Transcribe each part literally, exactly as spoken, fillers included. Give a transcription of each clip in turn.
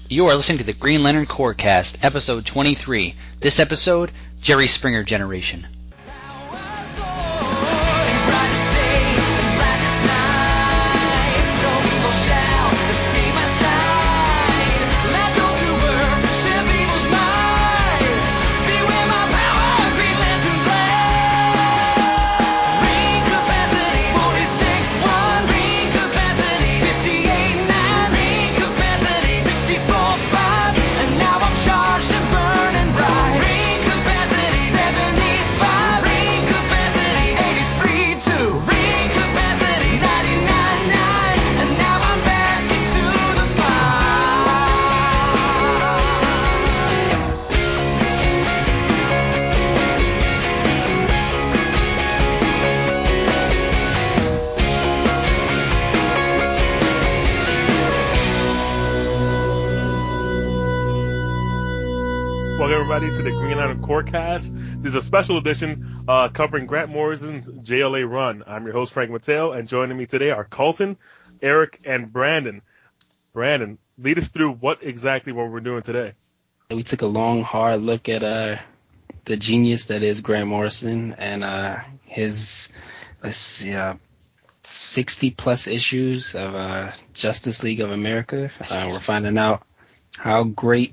You are listening to the Green Lantern Corecast, episode twenty-three. This episode, Jerry Springer Generation. To the Green Lantern Corecast. This is a special edition uh, covering Grant Morrison's J L A run. I'm your host, Frank Mateo, and joining me today are Carlton, Eric, and Brandon. Brandon, lead us through what exactly what we're doing today. We took a long, hard look at uh, the genius that is Grant Morrison and uh, his, let's see, uh, sixty-plus issues of uh, Justice League of America. Uh, we're finding out how great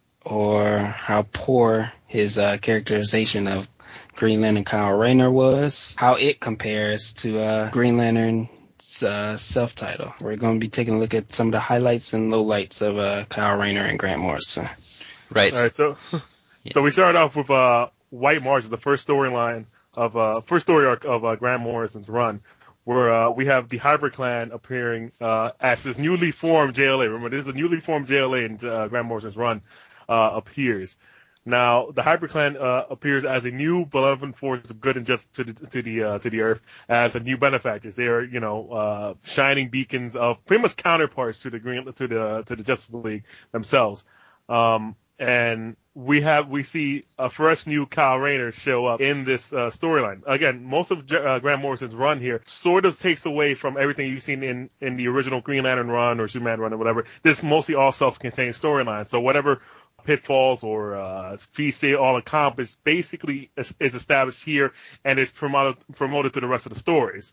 or how poor his uh, characterization of Green Lantern Kyle Rayner was, how it compares to uh, Green Lantern's uh, self-title. We're going to be taking a look at some of the highlights and lowlights of uh, Kyle Rayner and Grant Morrison. Right. All right. So, yeah. so we started off with uh, White March, the first storyline of uh, first story arc of uh, Grant Morrison's run, where uh, we have the Hybrid Clan appearing uh, as this newly formed J L A. Remember, this is a newly formed J L A in uh, Grant Morrison's run. Uh, appears. Now, the Hybrid Clan uh, appears as a new benevolent force of good and justice to the to the uh, to the Earth as a new benefactors. They are, you know, uh, shining beacons of pretty much counterparts to the Green to the to the Justice League themselves. Um, and we have we see a fresh new Kyle Rayner show up in this uh, storyline. Again, most of uh, Grant Morrison's run here sort of takes away from everything you've seen in in the original Green Lantern run or Superman run or whatever. This is mostly all self-contained storylines. So whatever pitfalls or uh, feats they all accomplished basically is, is established here and is promoted promoted to the rest of the stories.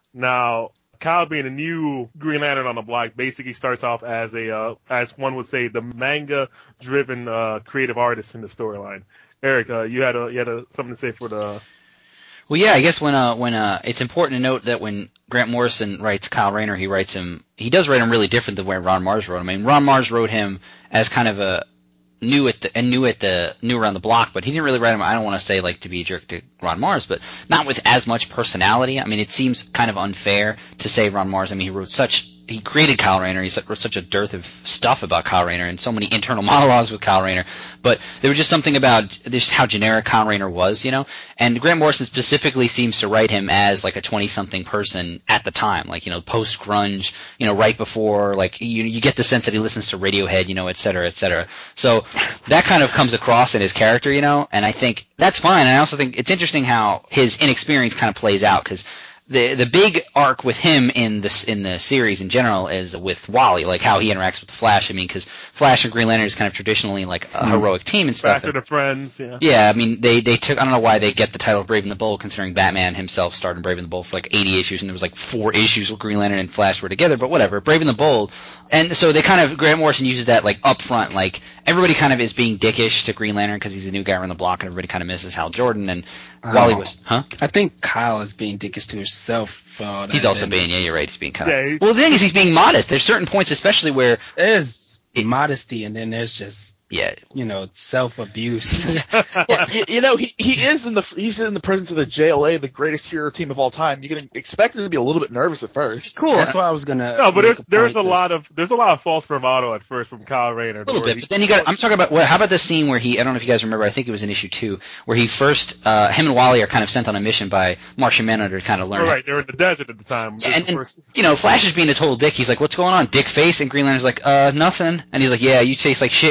Now, Kyle being a new Green Lantern on the block basically starts off as a, uh, as one would say, the manga-driven uh, creative artist in the storyline. Eric, uh, you had a, you had a, something to say for the. Well, yeah, I guess when uh when uh it's important to note that when Grant Morrison writes Kyle Rayner, he writes him he does write him really different than the way Ron Mars wrote him. I mean, Ron Mars wrote him as kind of a new at the and new at the new around the block, but he didn't really write him. I don't want to say like to be a jerk to Ron Mars, but not with as much personality. I mean, it seems kind of unfair to say Ron Mars. I mean, he wrote such he created Kyle Rayner. He wrote such a dearth of stuff about Kyle Rayner and so many internal monologues with Kyle Rayner. But there was just something about just how generic Kyle Rayner was, you know. And Grant Morrison specifically seems to write him as like a twenty-something person at the time, like, you know, post grunge, you know, right before, like, you you get the sense that he listens to Radiohead, you know, et cetera, et cetera. So that kind of comes across in his character, you know. And I think that's fine. And I also think it's interesting how his inexperience kind of plays out, because the the big arc with him in this in the series in general is with Wally, like how he interacts with the Flash. I mean, because Flash and Green Lantern is kind of traditionally like a heroic team and stuff. Faster to friends, yeah. Yeah, I mean, they they took I don't know why they get the title of Brave and the Bold, considering Batman himself starred in Brave and the Bold for like eighty issues, and there was like four issues where Green Lantern and Flash were together. But whatever, Brave and the Bold, and so they kind of Grant Morrison uses that like up front, like everybody kind of is being dickish to Green Lantern because he's a new guy around the block, and everybody kind of misses Hal Jordan. And Oh. Wally was, huh? I think Kyle is being dickish to himself. Uh, He's also being, yeah, you're right. He's being kind of. Yeah, he's- well, the thing is, he's being modest. There's certain points, especially where. There's It- modesty, and then there's just, Yeah. you know, self-abuse. Well, you, you know, he he is in the he's in the presence of the J L A, the greatest hero team of all time. You can expect him to be a little bit nervous at first. Cool. That's why I was gonna. No, but make there's a there's point a that- lot of there's a lot of false bravado at first from Kyle Rayner. A little bit, but then you got. I'm talking about. Well, how about the scene where he? I don't know if you guys remember. I think it was in issue two, where he first. Uh, him and Wally are kind of sent on a mission by Martian Manhunter to kind of learn. Oh, right, they were in the desert at the time. Yeah, and, The and first- you know, Flash is being a total dick. He's like, "What's going on, dick face?" And Green Lantern's like, "Uh, nothing." And he's like, "Yeah, you taste like shit, Green Lantern."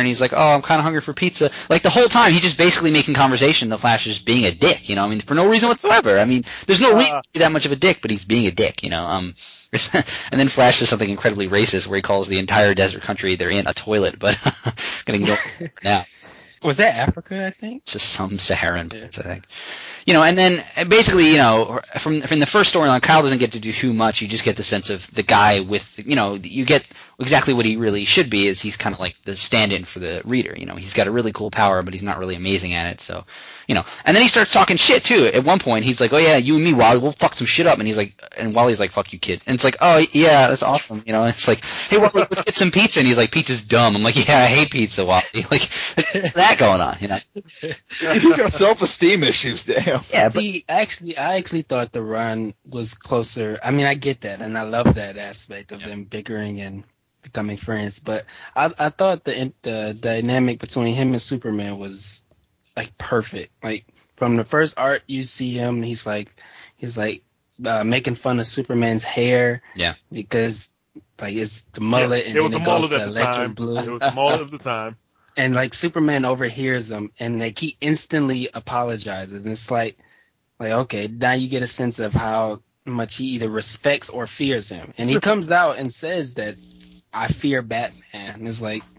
and he's like, oh, I'm kind of hungry for pizza. Like the whole time, he's just basically making conversation. The Flash is being a dick, you know. I mean, for no reason whatsoever. I mean, there's no reason to be that much of a dick, but he's being a dick, you know. Um, and then Flash says something incredibly racist where he calls the entire desert country they're in a toilet, but gonna go now. Was that Africa, I think? Just some Saharan place, I think. You know, and then basically, you know, from from the first storyline, Kyle doesn't get to do too much. You just get the sense of the guy with, you know, you get exactly what he really should be. Is he's kind of like the stand-in for the reader. You know, he's got a really cool power, but he's not really amazing at it. So, you know, and then he starts talking shit too. At one point, he's like, "Oh yeah, you and me, Wally, we'll fuck some shit up." And he's like, and Wally's like, "Fuck you, kid." And it's like, "Oh yeah, that's awesome." You know, and it's like, "Hey, Wally, let's get some pizza." And he's like, "Pizza's dumb." I'm like, "Yeah, I hate pizza, Wally." Like that going on, you know. He's got self-esteem issues, damn. Yeah, but See, actually, I actually thought the run was closer. I mean, I get that, and I love that aspect of yep. them bickering and becoming friends. But I, I thought the the dynamic between him and Superman was like perfect. Like from the first art, you see him, he's like, he's like uh, making fun of Superman's hair. Yeah. Because like it's the mullet, yeah, and it was then the it goes mullet to at the electric time. blue. It was the mullet of the time. And like Superman overhears them, and like he instantly apologizes. And it's like, like okay, now you get a sense of how much he either respects or fears him. And he comes out and says that I fear Batman. And it's like,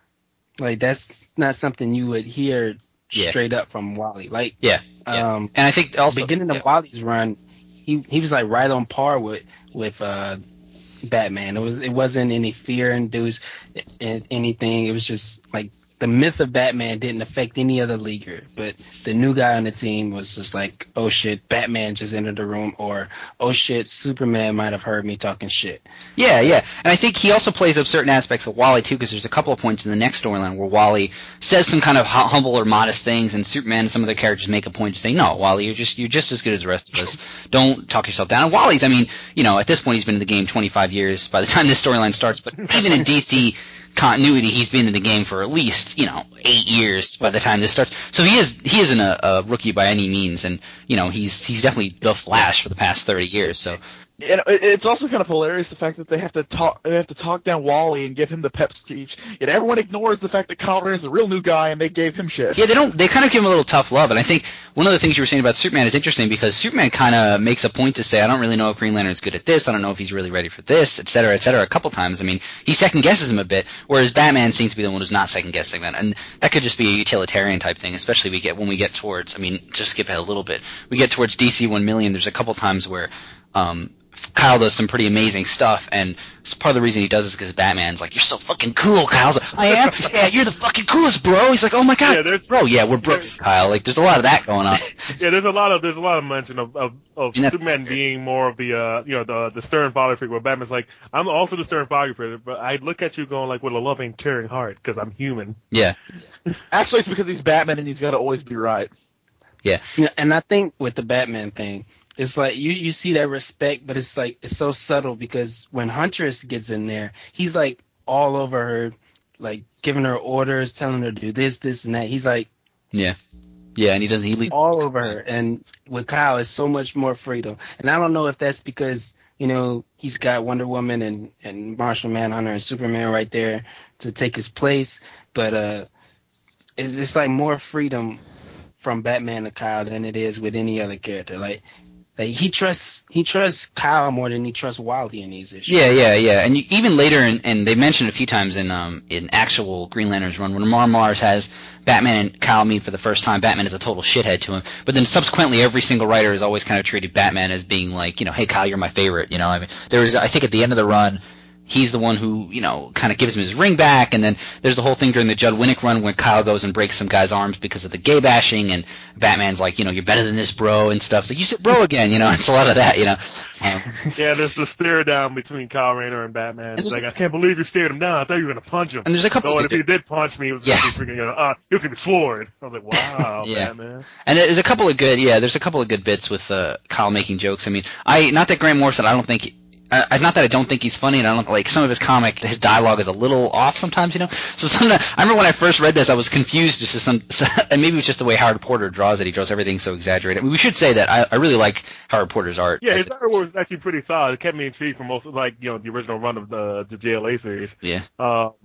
like that's not something you would hear yeah. straight up from Wally. Like, yeah, yeah. Um, and I think also beginning yeah. of Wally's run, he he was like right on par with with uh, Batman. It was it wasn't any fear induced anything. It was just like. The myth of Batman didn't affect any other leaguer, but the new guy on the team was just like, oh shit, Batman just entered the room, or oh shit, Superman might have heard me talking shit. Yeah, yeah. And I think he also plays up certain aspects of Wally too, because there's a couple of points in the next storyline where Wally says some kind of humble or modest things, and Superman and some of the characters make a point to say, no, Wally, you're just you're just as good as the rest of us. Don't talk yourself down. And Wally's, I mean, you know, at this point he's been in the game twenty-five years by the time this storyline starts, but even in D C continuity, he's been in the game for at least, you know, eight years by the time this starts. So he is he isn't a, a rookie by any means, and you know he's he's definitely the Flash for the past thirty years. So. And it's also kind of hilarious the fact that they have to talk they have to talk down Wally and give him the pep speech, yet everyone ignores the fact that Kyle Rayner is a real new guy and they gave him shit. Yeah, they don't. They kind of give him a little tough love, and I think one of the things you were saying about Superman is interesting because Superman kind of makes a point to say, I don't really know if Green Lantern's good at this, I don't know if he's really ready for this, et cetera, et cetera. A couple times. I mean, he second guesses him a bit, whereas Batman seems to be the one who's not second guessing that, and that could just be a utilitarian type thing, especially we get when we get towards. I mean, just skip ahead a little bit. We get towards D C one million. There's a couple times where. Um, Kyle does some pretty amazing stuff, and part of the reason he does is because Batman's like, you're so fucking cool, Kyle's like, I am? Yeah, you're the fucking coolest, bro. He's like, oh my god, yeah, bro, yeah, we're bros, Kyle. Like, there's a lot of that going on. Yeah, there's a lot of, there's a lot of mention of, of, of Superman being more of the, uh, you know, the, the stern father figure, where Batman's like, I'm also the stern father figure, but I look at you going like with a loving, caring heart, because I'm human. Yeah. Actually, it's because he's Batman and he's gotta always be right. Yeah. Yeah, and I think with the Batman thing, it's like you, you see that respect, but it's like it's so subtle because when Huntress gets in there, he's like all over her, like giving her orders, telling her to do this, this, and that. He's like, yeah, yeah, and he doesn't. He leaves all over her. And with Kyle, it's so much more freedom. And I don't know if that's because you know he's got Wonder Woman and and Martian Manhunter and Superman right there to take his place, but uh, it's, it's like more freedom from Batman to Kyle than it is with any other character. Like. Like he trusts he trusts Kyle more than he trusts Wally in these issues. Yeah, yeah, yeah. And you, even later, in, and they mentioned a few times in um in actual Green Lantern's run, when Mar Mars has Batman and Kyle meet for the first time, Batman is a total shithead to him. But then subsequently, every single writer has always kind of treated Batman as being like, you know, hey Kyle, you're my favorite. You know, I mean, there was I think at the end of the run. He's the one who, you know, kind of gives him his ring back, and then there's the whole thing during the Judd Winnick run when Kyle goes and breaks some guy's arms because of the gay bashing, and Batman's like, you know, you're better than this, bro, and stuff. It's like, you said bro again, you know, it's a lot of that, you know. Um, yeah, there's the stare down between Kyle Rayner and Batman. It's like, I can't believe you stared him down. I thought you were going to punch him. And there's a couple. So, of and if he did punch me, it was yeah. going to be freaking, uh, he was going to be floored. I was like, wow, yeah. Batman. And there's a couple of good, yeah, there's a couple of good bits with uh, Kyle making jokes. I mean, I not that Grant Morrison, I don't think. I, not that I don't think he's funny, and I don't like some of his comic. His dialogue is a little off sometimes, you know. So sometimes I remember when I first read this, I was confused just to some, and maybe it's just the way Howard Porter draws it. He draws everything so exaggerated. I mean, we should say that I, I really like Howard Porter's art. Yeah, his art was actually pretty solid. It kept me intrigued for most of, like, you know, the original run of the the J L A series. Yeah. Um,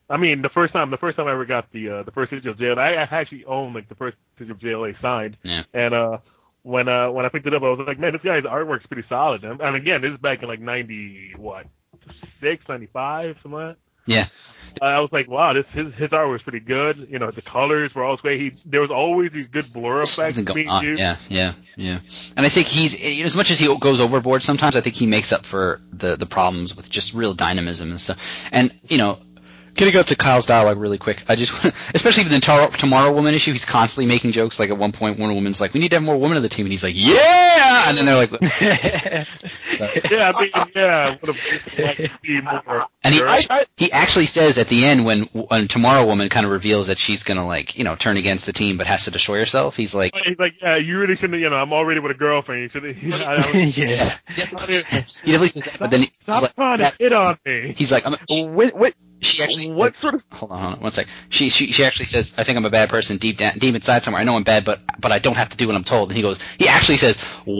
I mean, the first time, the first time I ever got the uh, the first issue of J L A, I, I actually owned like the first issue of J L A signed. Yeah. And uh, when uh when I picked it up, I was like, man, this guy's artwork's pretty solid. And, and again, this is back in like ninety what, six, ninety-five, something like that. Yeah. Uh, I was like, wow, this his his art was pretty good. You know, the colors were always great. He there was always these good blur effects being used. Yeah, yeah, yeah. And I think he's as much as he goes overboard sometimes. I think he makes up for the the problems with just real dynamism and stuff. And you know, getting up to Kyle's dialogue really quick, I just especially with the Tomorrow, Tomorrow Woman issue, he's constantly making jokes. Like at one point, one woman's like, "We need to have more women on the team," and he's like, "Yeah!" And then they're like, yeah, I mean, yeah, would have liked to see more. And he he actually says at the end when when Tomorrow Woman kind of reveals that she's gonna like you know turn against the team but has to destroy herself, he's like, he's like, yeah, you really shouldn't. You know, I'm already with a girlfriend. You should. You know, I, I was, yeah, he definitely says that. But then he, stop like, trying to hit on me. He's like, I'm a, wait, wait. She actually what says, sort of hold on, hold on, one sec. She she she actually says, I think I'm a bad person deep down, deep inside somewhere. I know I'm bad, but but I don't have to do what I'm told. And he goes, he actually says,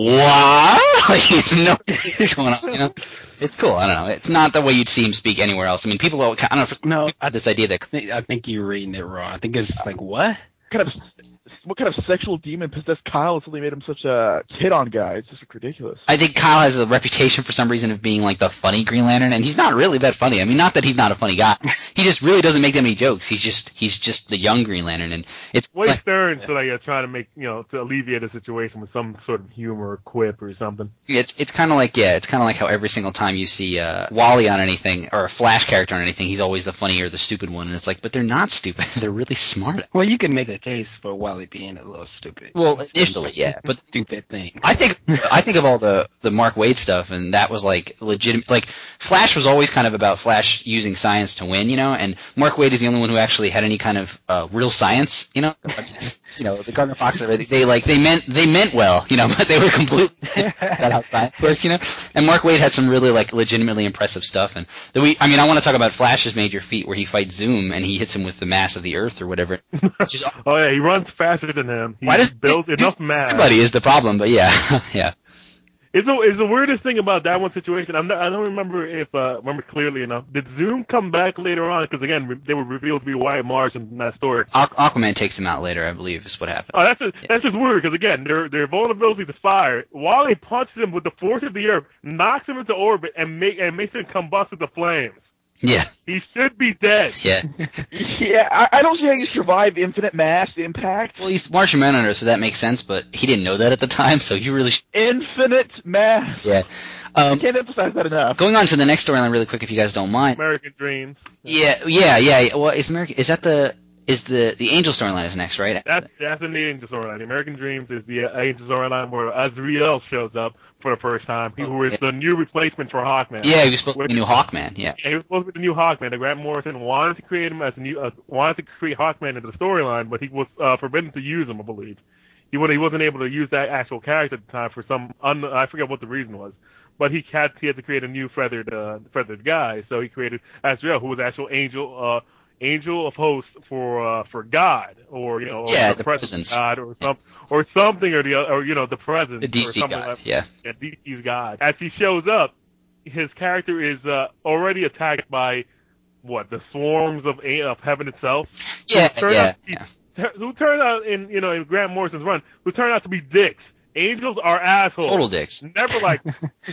what? Like it's no what's going on, you know? It's cool. I don't know. It's not the way you'd see him speak anywhere else. I mean, people. I don't know. If no, I, this idea that I think you're reading it wrong. I think it's like what? Kind of, what kind of sexual demon possessed Kyle until they made him such a hit-on guy? It's just ridiculous. I think Kyle has a reputation for some reason of being like the funny Green Lantern, and he's not really that funny. I mean, not that he's not a funny guy. He just really doesn't make that many jokes. He's just he's just the young Green Lantern, and it's way like, stern, so like you're trying to make you know to alleviate a situation with some sort of humor or quip or something. It's it's kind of like yeah, it's kind of like how every single time you see uh, Wally on anything or a Flash character on anything, he's always the funny or the stupid one, and it's like, but they're not stupid. They're really smart. Well, you can make a case for Wally being a little stupid. Well, initially, yeah, but stupid thing. I think I think of all the the Mark Waid stuff, and that was like legitimate. Like Flash was always kind of about Flash using science to win, you know. And Mark Waid is the only one who actually had any kind of uh, real science, you know. You know, the Gardner Fox, they, they like they meant they meant well, you know, but they were completely about how science works, you know. And Mark Waid had some really like legitimately impressive stuff, and the we I mean I want to talk about Flash's major feat where he fights Zoom and he hits him with the mass of the Earth or whatever. Is, oh yeah, he runs faster than him. He why does built enough mass. Somebody is the problem, but yeah, yeah. It's the, it's the weirdest thing about that one situation. I'm not, I don't remember if uh, remember clearly enough. Did Zoom come back later on? Because again, they were revealed to be Wyatt Mars in that story. Aquaman takes him out later, I believe, is what happened. Oh, that's just, yeah. that's just weird. Because again, their their vulnerability to fire. Wally punches him with the force of the earth, knocks him into orbit, and make and makes him combust with the flames. Yeah. He should be dead. Yeah. yeah, I, I don't see how you survive infinite mass impact. Well, he's Martian Manhunter, so that makes sense, but he didn't know that at the time, so you really... Sh- infinite mass. Yeah. Um, I can't emphasize that enough. Going on to the next storyline really quick, if you guys don't mind. American Dreams. Yeah, yeah, yeah. Well, is American... Is that the... Is the the Angel storyline is next, right? That's that's in the Angel storyline. The American Dreams is the uh, Angel storyline where Azrael shows up for the first time. He was the new replacement for Hawkman. Yeah, he was supposed to be the new Hawkman. Yeah. yeah, he was supposed to be the new Hawkman. And Grant Morrison wanted to create him as a new, uh, wanted to create Hawkman into the storyline, but he was uh, forbidden to use him, I believe. He would he wasn't able to use that actual character at the time for some un, I forget what the reason was. But he had he had to create a new feathered uh, feathered guy, so he created Azrael, who was actual angel. Uh, Angel of hosts for uh, for God, or you know, yeah, or the presence God, or some, or something, or the or you know, the presence, the D C or something God, like, yeah, yeah, D C's God. As he shows up, his character is uh, already attacked by what the swarms of of heaven itself. Yeah, yeah, be, yeah. Who turned out in you know in Grant Morrison's run, who turned out to be dicks. Angels are assholes. Total dicks. Never like.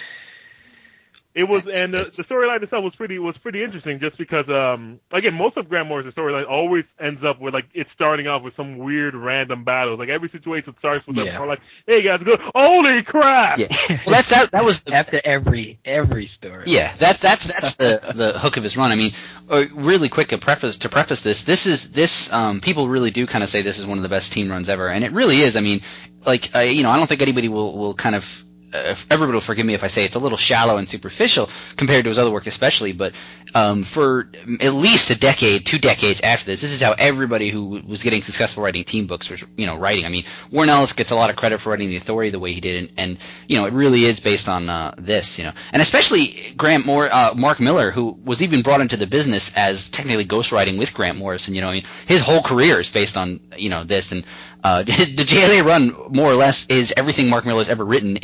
It was, and the, the storyline itself was pretty was pretty interesting, just because, um, again, most of Grant Morrison's storyline always ends up with like it's starting off with some weird random battles. Like every situation starts with yeah. them like, "Hey guys, go! Holy crap!" Yeah. Well, that's that. That was the, after every every story. Yeah, that's that's that's the the hook of his run. I mean, uh, really quick to preface to preface this, this is this um people really do kind of say this is one of the best team runs ever, and it really is. I mean, like uh, you know, I don't think anybody will will kind of. Uh, everybody will forgive me if I say it's a little shallow and superficial compared to his other work especially, but um, for at least a decade, two decades after this, this is how everybody who was getting successful writing team books was, you know, writing. I mean, Warren Ellis gets a lot of credit for writing The Authority the way he did, and, and you know, it really is based on uh, this, you know. And especially Grant Moore, uh, Mark Miller, who was even brought into the business as technically ghostwriting with Grant Morrison, you know, I mean, his whole career is based on, you know, this, and uh, the J L A run, more or less, is everything Mark Miller's ever written in, you know, the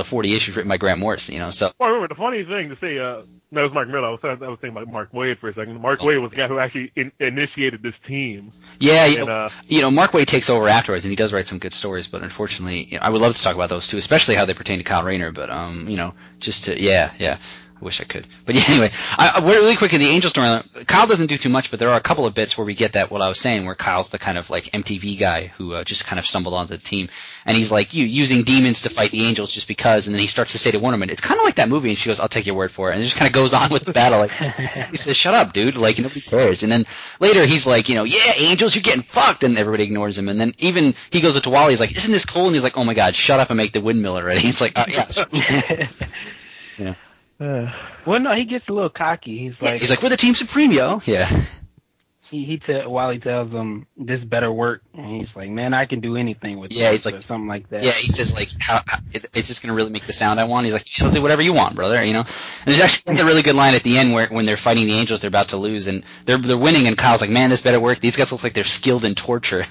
forty issues written by Grant Morrison, you know. So. Well, I remember the funny thing to say, uh, that was Mark Miller. I was, I was thinking about Mark Waid for a second. Mark Waid was the guy who actually in, initiated this team. Yeah, you, and, know, uh, you know, Mark Waid takes over afterwards, and he does write some good stories. But unfortunately, you know, I would love to talk about those too, especially how they pertain to Kyle Rayner. But um, you know, just to yeah, yeah. I wish I could. But yeah, anyway, I, really quick in the Angel storyline, Kyle doesn't do too much, but there are a couple of bits where we get that, what I was saying, where Kyle's the kind of like M T V guy who uh, just kind of stumbled onto the team. And he's like, you using demons to fight the Angels just because. And then he starts to say to Wonder Woman, it's kind of like that movie. And she goes, I'll take your word for it. And it just kind of goes on with the battle. Like, he says, shut up, dude. Like, nobody cares. And then later he's like, you know, yeah, Angels, you're getting fucked. And everybody ignores him. And then even he goes up to Wally, he's like, isn't this cool? And he's like, oh my God, shut up and make the windmill already. He's like, uh, yeah. yeah. Uh, well, no, he gets a little cocky. He's like, yeah, he's like, we're the team supreme, yo. Yeah. He he te- while he tells him this better work, and he's like, man, I can do anything with yeah, this, he's like, or something like that. Yeah, he says like, how, how it, it's just gonna really make the sound I want. He's like, you'll do whatever you want, brother. You know. And there's actually a really good line at the end where when they're fighting the Angels, they're about to lose, and they're they're winning, and Kyle's like, man, this better work. These guys look like they're skilled in torture.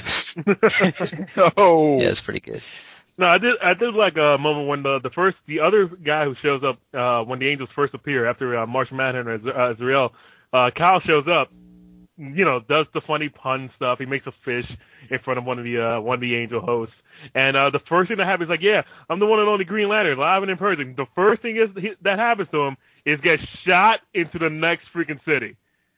oh. Yeah, it's pretty good. No, I did. I did like a moment when the the first, the other guy who shows up uh, when the Angels first appear after uh, Martian Manhunter and uh, Azrael, uh, Kyle shows up. You know, does the funny pun stuff. He makes a fish in front of one of the uh, one of the Angel hosts, and uh, the first thing that happens is like, yeah, I'm the one and only Green Lantern, live and in person. The first thing is that happens to him is get shot into the next freaking city.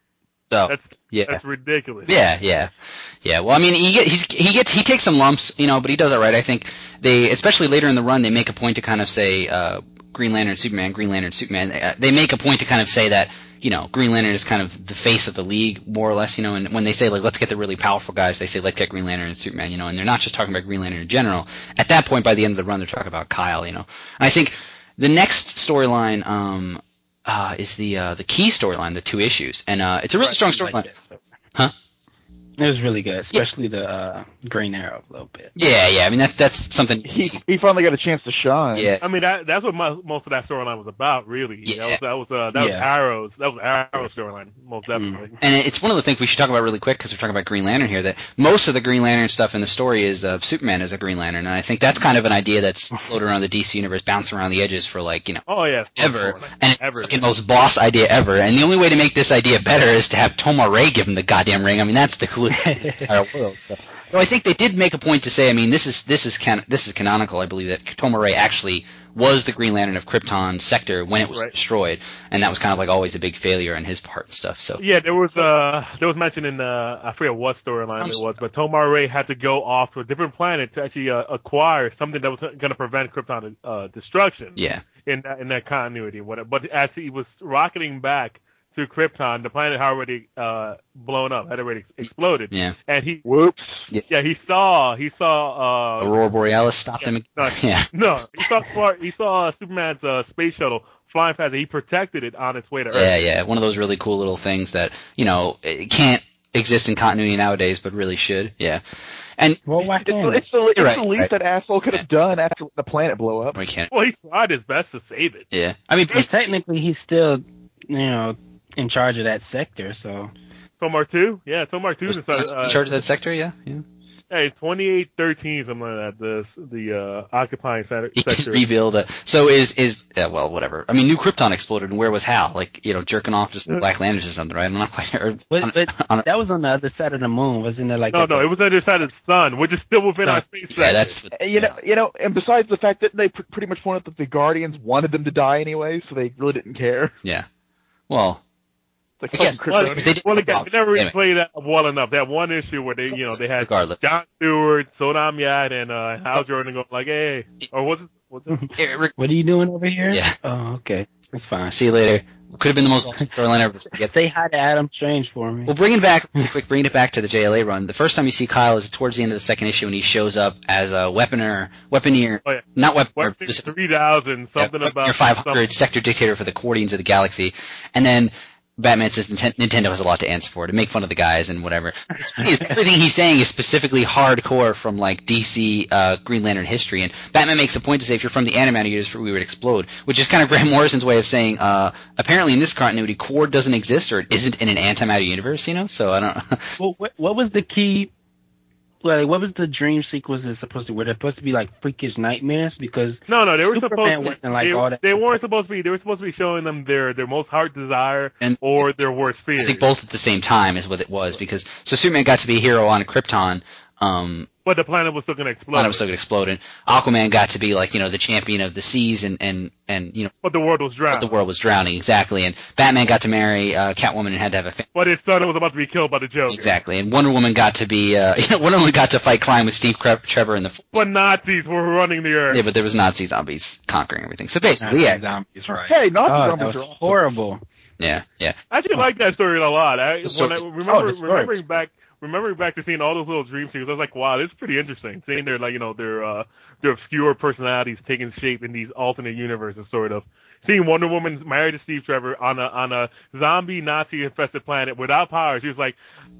Oh, that's yeah. That's ridiculous. Yeah, yeah, yeah. Well, I mean, he get, he's, he gets he takes some lumps, you know, but he does it right. I think they, especially later in the run, they make a point to kind of say uh, Green Lantern, Superman, Green Lantern, Superman. Uh, they make a point to kind of say that, you know, Green Lantern is kind of the face of the league, more or less, you know. And when they say like, let's get the really powerful guys, they say let's get Green Lantern and Superman, you know. And they're not just talking about Green Lantern in general. At that point, by the end of the run, they're talking about Kyle, you know. And I think the next storyline. Um, Uh, is the uh, the key storyline, the two issues, and uh, it's a really strong storyline. Huh? It was really good, especially yeah. the uh, Green Arrow a little bit. Yeah, yeah. I mean, that's that's something. He he finally got a chance to shine. Yeah. I mean, that, that's what my, most of that storyline was about, really. Yeah. That was that was uh, that yeah. was Arrow's that was Arrow's storyline, most definitely. Mm. And it's one of the things we should talk about really quick because we're talking about Green Lantern here. That most of the Green Lantern stuff in the story is uh, Superman as a Green Lantern, and I think that's kind of an idea that's floated around the D C universe, bouncing around the edges for like you know. Oh yeah. Ever, and ever. it's the most boss idea ever. And the only way to make this idea better is to have Toma Ray give him the goddamn ring. I mean, that's the coolest. World. So, so I think they did make a point to say, I mean, this is this is can, this is canonical. I believe that Toma Ray actually was the Green Lantern of Krypton sector when it was right. destroyed, and that was kind of like always a big failure on his part and stuff. So yeah, there was uh there was mention in uh I forget what storyline it was, but Toma Ray had to go off to a different planet to actually uh, acquire something that was going to prevent Krypton uh, destruction. Yeah, in that in that continuity, whatever. But as he was rocketing back to Krypton, the planet had already uh, blown up, had already exploded. Yeah. And he, whoops. Yeah, yeah he saw, he saw, uh, Aurora Borealis stopped yeah, him. No, yeah. No, he saw, he saw uh, Superman's uh, space shuttle flying past it. He protected it on its way to Earth. Yeah, yeah. One of those really cool little things that, you know, it can't exist in continuity nowadays, but really should. Yeah. And well, why it's, it's the, it's right, the least right. that asshole could have yeah. done after the planet blew up. We can't. Well, he tried his best to save it. Yeah. I mean, technically, he's still, you know, in charge of that sector, so. Tomar two? Yeah, Tomar two is uh, in charge of that sector, yeah. yeah. Hey, twenty-eight thirteen, something like that, the, the uh, occupying sector. He can rebuild it. So is, is yeah, well, whatever. I mean, New Krypton exploded, and where was Hal? Like, you know, jerking off just Black Lanterns or something, right? I'm not quite sure. But, but on, that was on the other side of the moon, wasn't it? Like no, no, it was on the other side of the sun, which is still within no. our space sector. Yeah, that's... You know, you know, and besides the fact that they pr- pretty much wanted that the Guardians wanted them to die anyway, so they really didn't care. Yeah. Well... Like guess, well, they, did, well, they, they never really anyway. played that well enough. That one issue where they, you know, they had Regardless. John Stewart, Sodam Yat, and uh, Hal Jordan going like, "Hey," or was it? Was it? What are you doing over here? Yeah. Oh, okay, that's fine. See you later. Could have been the most awesome storyline ever. Say hi to Adam Strange for me. Well, bring it back really quick. Bring it back to the J L A run. The first time you see Kyle is towards the end of the second issue, and he shows up as a weaponer, weaponeer, oh, yeah. not weaponer. Weaponeer three thousand, something yeah, about five hundred, something. sector dictator for the Guardians of the Galaxy, and then. Batman says Nintendo has a lot to answer for, to make fun of the guys and whatever. It's, everything he's saying is specifically hardcore from like D C uh, Green Lantern history, and Batman makes a point to say if you're from the animated universe, we would explode, which is kind of Grant Morrison's way of saying uh, apparently in this continuity, Cord doesn't exist or it isn't in an antimatter universe, you know. So I don't. Well, what, what was the key Like, what was the dream sequences supposed to? Were they supposed to be like freakish nightmares? Because no, no, they were Superman supposed to. wasn't like they, all that. they weren't supposed to be. They were supposed to be showing them their their most heart desire And or their worst fears. I think both at the same time is what it was, because so Superman got to be a hero on Krypton. Um, But the planet was still going to explode. planet was still going to explode, and Aquaman got to be like, you know, the champion of the seas, and, and, and you know, But the world was drowning. but the world was drowning, exactly. And Batman got to marry uh, Catwoman and had to have a family. But his son was about to be killed by the Joker. Exactly. And Wonder Woman got to be, uh, you know, Wonder Woman got to fight crime with Steve Cre- Trevor in the. But Nazis were running the earth. Yeah, but there was Nazi zombies conquering everything. So basically, yeah. Zombies, right? Hey, Nazi Oh, that zombies was are awesome. horrible. Yeah, yeah. I actually like that story a lot. I, The story- when I remember, Oh, the story. remembering back, remembering back to seeing all those little dream sequences, I was like, wow, this is pretty interesting. Seeing their, like, you know, their, uh, their obscure personalities taking shape in these alternate universes, sort of. Seeing Wonder Woman married to Steve Trevor on a, on a zombie Nazi infested planet without powers, she was like,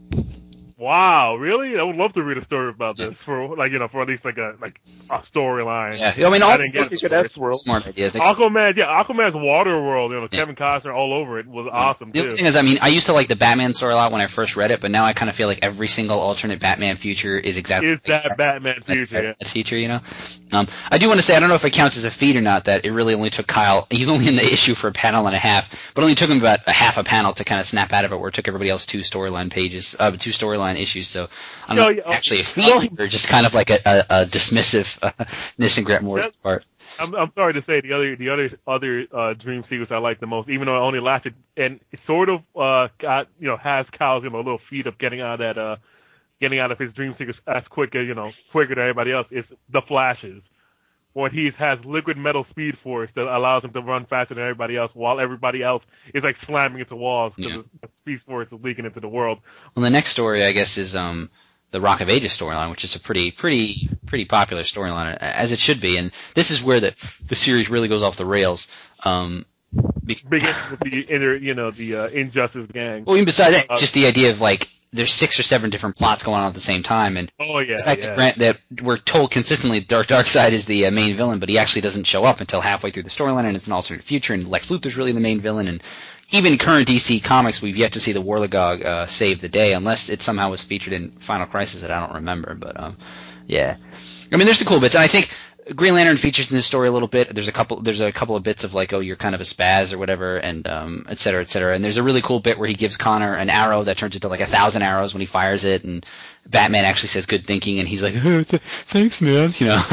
wow, really? I would love to read a story about this for, like, you know, for at least like a, like, a storyline. Yeah, I mean, all I didn't get Look it. at that world. smart ideas. Aquaman, yeah, Aquaman's water world, you know, Yeah. Kevin Costner all over it was awesome The too. other thing is, I mean, I used to like the Batman story a lot when I first read it, but now I kind of feel like every single alternate Batman future is exactly Is that Batman future? Yeah. that future, you know? Um, I do want to say, I don't know if it counts as a feat or not, that it really only took Kyle, he's only in the issue for a panel and a half, but only took him about a half a panel to kind of snap out of it, where it took everybody else two storyline pages, uh, two storyline issues, so I don't Oh, know yeah. if it's actually a feat or just kind of like a, a, a dismissiveness in Grant Morrison's That- part. I'm, I'm sorry to say the other the other other uh, dream sequence I like the most, even though it only lasted and it sort of uh, got you know has Kyle's you know little feat of getting out of that uh getting out of his dream sequence as quick as you know quicker than everybody else. Is the Flashes, when he has liquid metal speed force that allows him to run faster than everybody else, while everybody else is like slamming into walls because Yeah. the speed force is leaking into the world. Well, the next story, I guess, is um, the Rock of Ages storyline, which is a pretty, pretty, pretty popular storyline, as it should be. And this is where the the series really goes off the rails. Um, be- Begins with the inner you know the uh, Injustice gang. well, even besides that, Uh, it's just the idea of like there's six or seven different plots going on at the same time, and Oh yeah, the fact yeah. that, Grant, that we're told consistently Dark Darkseid is the uh, main villain, but he actually doesn't show up until halfway through the storyline, and it's an alternate future, and Lex Luthor's really the main villain, and even current D C Comics, we've yet to see the Warlegog uh, save the day, unless it somehow was featured in Final Crisis that I don't remember. But um, yeah, I mean, there's the cool bits, and I think Green Lantern features in this story a little bit. There's a couple, there's a couple of bits of like, oh, you're kind of a spaz or whatever, and um, et cetera, et cetera. And there's a really cool bit where he gives Connor an arrow that turns into like a thousand arrows when he fires it, and Batman actually says good thinking, and he's like, oh, th- thanks, man, you know.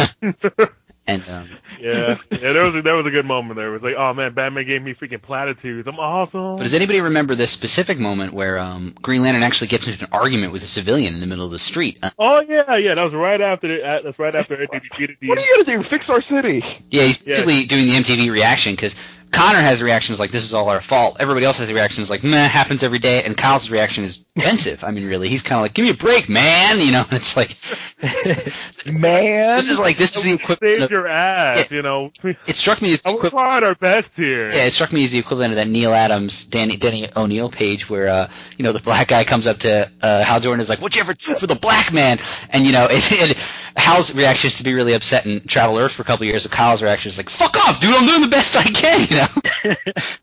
And um, Yeah, yeah, there was a, there was a good moment there. It was like, oh man, Batman gave me freaking platitudes. I'm awesome. But does anybody remember this specific moment where um, Green Lantern actually gets into an argument with a civilian in the middle of the street? Uh, Oh yeah, yeah, that was right after the, uh, that's right after they defeated the. What are you gonna do? Fix our city? yeah, he's Yeah. basically doing the M T V reaction, because Connor has reactions like, this is all our fault. Everybody else has reactions like, meh, happens every day. And Kyle's reaction is offensive. I mean, really, he's kind of like, give me a break, man. You know, and it's like, Man. this is like, this is the equivalent Saved of, your ass, Yeah. you know. it struck me as the I was equivalent. trying our best here. Yeah, it struck me as the equivalent of that Neil Adams, Danny, Danny O'Neill page where, uh, you know, the black guy comes up to uh, Hal Jordan and is like, what'd you ever do for the black man? And, you know, and, and Hal's reaction is to be really upset and travel Earth for a couple of years, but Kyle's reaction is like, fuck off, dude, I'm doing the best I can, you know?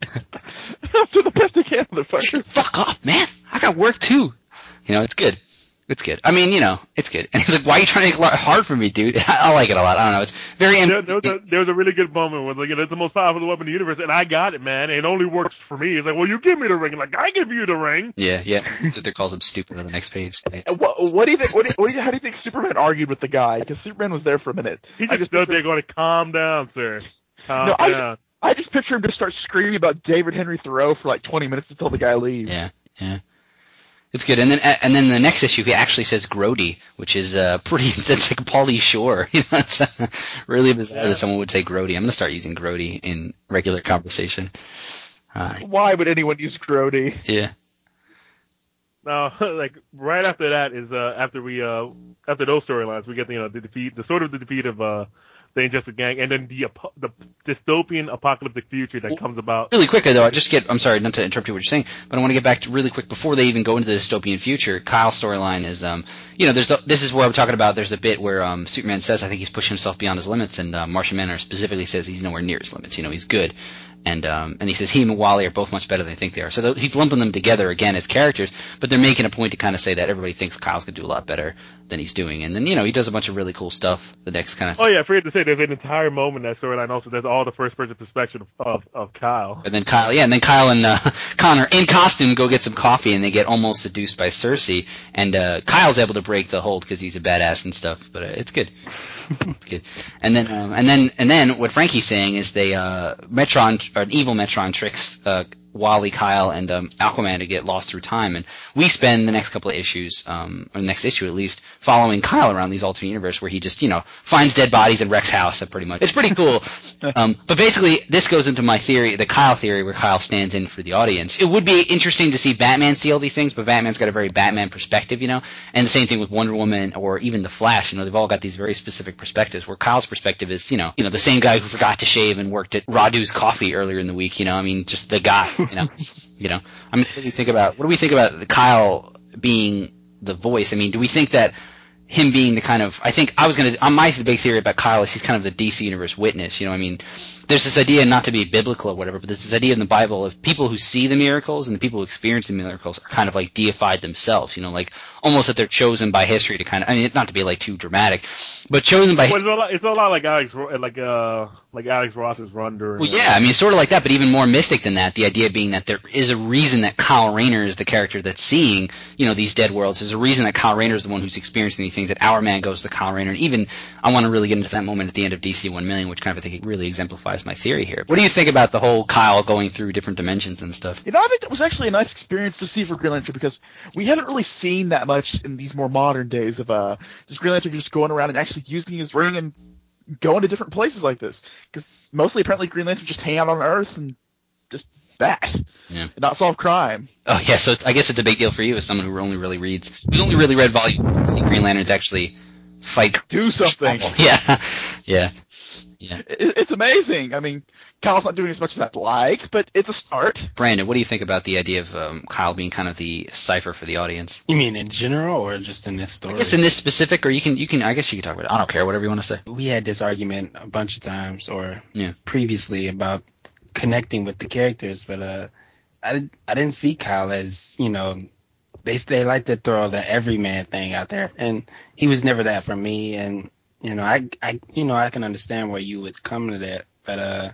Do the best I can, motherfucker. Fuck off, man. I got work too. You know, it's good. It's good. I mean, you know, it's good. And he's like, why are you trying to make it hard for me, dude? I like it a lot. I don't know. It's very... There, there, was a, there was a really good moment where like, it's the most powerful weapon in the universe, and I got it, man. It only works for me. It's like, well, you give me the ring. I'm like, I give you the ring. Yeah, yeah. That's what they calls him stupid on the next page. What, what do you think? What do you, what do you, how do you think Superman argued with the guy? Because Superman was there for a minute. He I just just stood picture, there going, calm down, sir. Calm No, I- down. I just picture him just start screaming about David Henry Thoreau for like twenty minutes until the guy leaves. Yeah, yeah. It's good. And then and then the next issue, he actually says Grody, which is uh, pretty, it's like Pauly Shore. You know, it's uh, really bizarre Yeah. that someone would say Grody. I'm going to start using Grody in regular conversation. Uh, Why would anyone use Grody? yeah. No, like right after that is uh after we uh after those storylines we get the, you know the defeat the sort of the defeat of uh the Injustice Gang, and then the apo- the dystopian apocalyptic future that comes about. Really quickly, though, I just get, I'm sorry not to interrupt you what you're saying, but I want to get back to really quick before they even go into the dystopian future. Kyle's storyline is, um, you know, there's the, this is where I'm talking about, there's a bit where um, Superman says, I think he's pushing himself beyond his limits, and uh, Martian Manhunter specifically says he's nowhere near his limits, you know, he's good. And um, and he says he and Wally are both much better than they think they are. So th- he's lumping them together again as characters, but they're making a point to kind of say that everybody thinks Kyle's going to do a lot better than he's doing. And then, you know, he does a bunch of really cool stuff the next kind of Oh, yeah, I forget to say, there's an entire moment in that storyline also. There's all the first-person perspective of, of, of Kyle. And then Kyle, yeah, and then Kyle and uh, Connor in costume go get some coffee, and they get almost seduced by Cersei. And uh, Kyle's able to break the hold because he's a badass and stuff, but uh, it's good. It's good. And then, um, and then, and then, what Frankie's saying is they, uh, Metron, or an evil Metron tricks, uh, Wally, Kyle, and um, Aquaman to get lost through time, and we spend the next couple of issues, um, or the next issue at least, following Kyle around these alternate universe where he just, you know, finds dead bodies and wrecks house. Pretty much, it's pretty cool. um, but basically, this goes into my theory, the Kyle theory, where Kyle stands in for the audience. It would be interesting to see Batman see all these things, but Batman's got a very Batman perspective, you know, and the same thing with Wonder Woman or even the Flash. You know, they've all got these very specific perspectives. Where Kyle's perspective is, you know, you know, the same guy who forgot to shave and worked at Radu's Coffee earlier in the week. You know, I mean, just the guy. You know. You know, I mean, what do we think about what do we think about Kyle being the voice? I mean, do we think that him being the kind of I think I was gonna on my big theory about Kyle is he's kind of the D C Universe witness. You know, I mean, there's this idea, not to be biblical or whatever, but there's this idea in the Bible of people who see the miracles and the people who experience the miracles are kind of like deified themselves. You know, like almost that they're chosen by history to kind of I mean, not to be like too dramatic, but chosen by. Well, it's, a lot, it's a lot like Alex, like uh, like Alex Ross's run during. Well, yeah, I mean, it's sort of like that, but even more mystic than that. The idea being that there is a reason that Kyle Rayner is the character that's seeing, you know, these dead worlds. There's a reason that Kyle Rayner is the one who's experiencing these things. That Our Man goes to Kyle Rayner, and even I want to really get into that moment at the end of D C one million, which kind of I think really exemplifies my theory here. What do you think about the whole Kyle going through different dimensions and stuff? You know, I think it was actually a nice experience to see for Green Lantern because we haven't really seen that much in these more modern days of uh, just Green Lantern just going around and actually using his ring and going to different places like this. Because mostly, apparently, Green Lantern just hang out on Earth and just bat yeah. and not solve crime. Oh yeah, so it's, I guess it's a big deal for you as someone who only really reads, who's only really read volume one to see Green Lanterns actually fight, do something. Yeah, yeah. Yeah. It, it's amazing. I mean, Kyle's not doing as much as I'd like, but it's a start. Brandon, what do you think about the idea of um, Kyle being kind of the cipher for the audience? You mean in general or just in this story? I guess in this specific, or you can, you can. I guess you can talk about it. I don't care, whatever you want to say. We had this argument a bunch of times, or yeah. previously, about connecting with the characters, but uh, I I didn't see Kyle as, you know, they they like to throw the everyman thing out there, and he was never that for me. And you know, I I you know I can understand where you would come to that, but uh.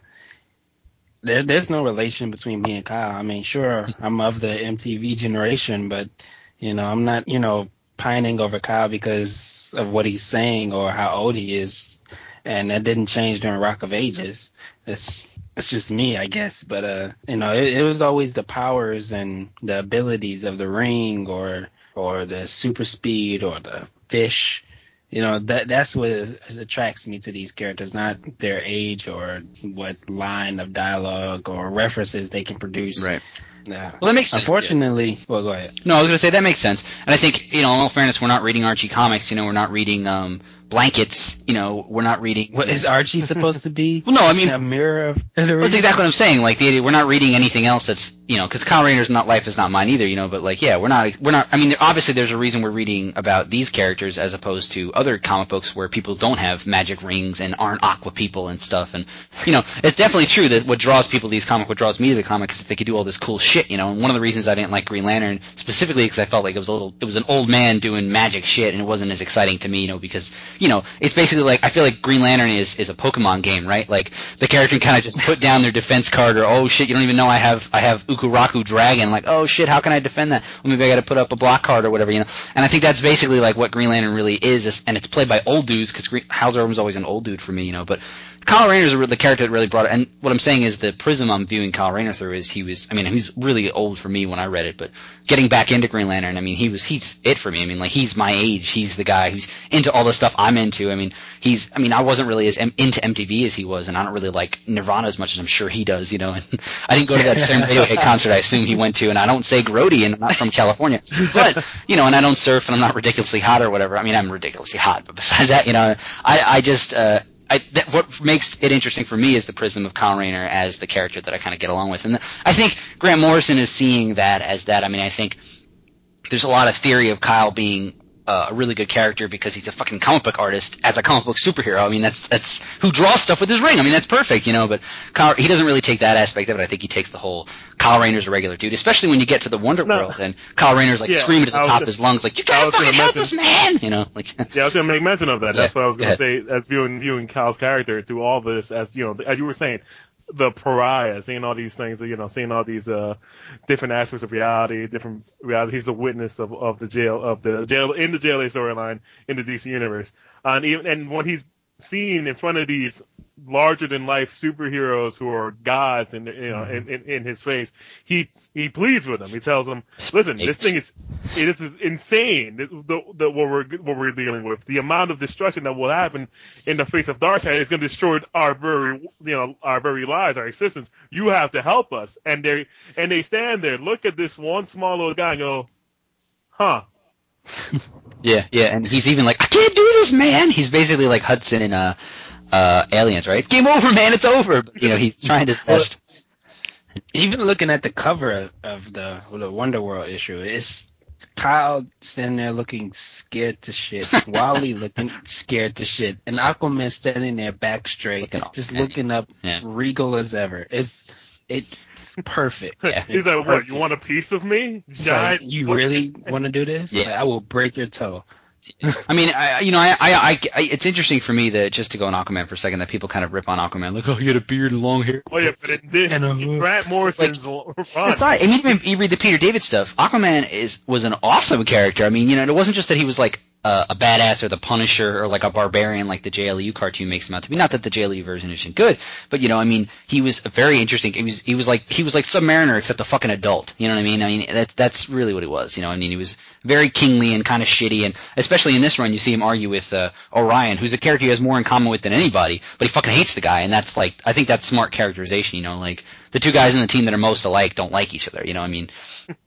There, there's no relation between me and Kyle. I mean, sure, I'm of the M T V generation, but, you know, I'm not, you know, pining over Kyle because of what he's saying or how old he is. And that didn't change during Rock of Ages. It's, it's just me, I guess. But, uh, you know, it, it was always the powers and the abilities of the ring or, or the super speed or the fish. You know, that that's what attracts me to these characters, not their age or what line of dialogue or references they can produce. Right. Yeah. Well, that makes sense. Unfortunately, yeah. Well, go ahead. No, I was going to say that makes sense. And I think, you know, in all fairness, we're not reading Archie comics. You know, we're not reading um, Blankets. You know, we're not reading. What is Archie supposed to be? Well, no, I mean, a mirror of. That's exactly what I'm saying. Like, the idea, we're not reading anything else that's, you know, because Kyle Rayner's not Life is Not Mine either. You know, but like, yeah, we're not, we're not. I mean, obviously, there's a reason we're reading about these characters as opposed to other comic books where people don't have magic rings and aren't Aqua people and stuff. And you know, it's definitely true that what draws people to these comics, what draws me to the comic, is that they could do all this cool shit. You know, and one of the reasons I didn't like Green Lantern specifically because I felt like it was a little, it was an old man doing magic shit, and it wasn't as exciting to me. You know, because you know, it's basically like I feel like Green Lantern is is a Pokemon game, right? Like the character can kind of just put down their defense card, or oh shit, you don't even know I have I have Ukuraku Dragon. Like oh shit, how can I defend that? Well, maybe I got to put up a block card or whatever, you know. And I think that's basically like what Green Lantern really is, and it's played by old dudes because Hal Jordan was always an old dude for me, you know. But Kyle Rayner is the character that really brought it. And what I'm saying is the prism I'm viewing Kyle Rayner through is he was, I mean, he was really old for me when I read it, but getting back into Green Lantern, I mean, he was, he's it for me. I mean, like, he's my age. He's the guy who's into all the stuff I'm into. I mean, he's, I mean, I wasn't really as M- into M T V as he was, and I don't really like Nirvana as much as I'm sure he does, you know. And I didn't go to that same Radiohead concert I assume he went to, and I don't say Grody, and I'm not from California. But, you know, and I don't surf, and I'm not ridiculously hot or whatever. I mean, I'm ridiculously hot, but besides that, you know, I, I just, uh, I, that, what makes it interesting for me is the prism of Kyle Rayner as the character that I kind of get along with. And I think Grant Morrison is seeing that as that. I mean, I think there's a lot of theory of Kyle being uh, a really good character because he's a fucking comic book artist as a comic book superhero. I mean, that's that's who draws stuff with his ring. I mean, that's perfect, you know. But Kyle, he doesn't really take that aspect of it. I think he takes the whole Kyle Rayner's a regular dude, especially when you get to the Wonder No. World and Kyle Rayner's like Yeah, screaming to the I was top gonna- of his lungs, like, "You I gotta was gonna fucking help mention- this man!" You know, like. Yeah, I was going to make mention of that. That's Yeah, what I was go going to say as viewing viewing Kyle's character through all this, as you know, as you were saying, the pariah, seeing all these things, you know, seeing all these uh different aspects of reality, different reality. He's the witness of of the jail of the jail in the J L A storyline in the D C universe, uh, and even and when he's seen in front of these larger than life superheroes who are gods in you know in, in, in his face, he he pleads with them. He tells them, "Listen, this thing is it is insane. The, the, the, what we're what we're dealing with, the amount of destruction that will happen in the face of Darkseid is going to destroy our very you know our very lives, our existence. You have to help us." And they and they stand there, look at this one small little guy, and go, "Huh." Yeah, yeah, and he's even like, "I can't do this, man." He's basically like Hudson in uh, uh, Aliens, right? It's game over, man. It's over. But, you know, he's trying his best. Even looking at the cover of, of the the Wonder World issue, it's Kyle standing there looking scared to shit, Wally looking scared to shit, and Aquaman standing there back straight, Looking all just petty. looking up, Yeah. regal as ever. It's it perfect. Yeah. He's like, "What? Perfect. You want a piece of me, It's giant?" like, you really want to do this? Yeah. Like, I will break your toe. I mean, I, you know, I, I, I, it's interesting for me that just to go on Aquaman for a second, that people kind of rip on Aquaman, like, oh, he had a beard and long hair. Oh yeah, but it did. And, uh, Grant Morrison's run. Aside, I mean, even you read the Peter David stuff, Aquaman is was an awesome character. I mean, you know, it wasn't just that he was like uh, a badass or the Punisher or like a barbarian like the J L U cartoon makes him out to be. Not that the J L U version isn't good, but you know, I mean, he was very interesting. He was he was like he was like Submariner except a fucking adult. You know what I mean? I mean, that's that's really what he was. You know, I mean, he was very kingly and kind of shitty, and especially in this run, you see him argue with uh, Orion, who's a character he has more in common with than anybody, but he fucking hates the guy, and that's like I think that's smart characterization. You know, like the two guys in the team that are most alike don't like each other. You know, I mean.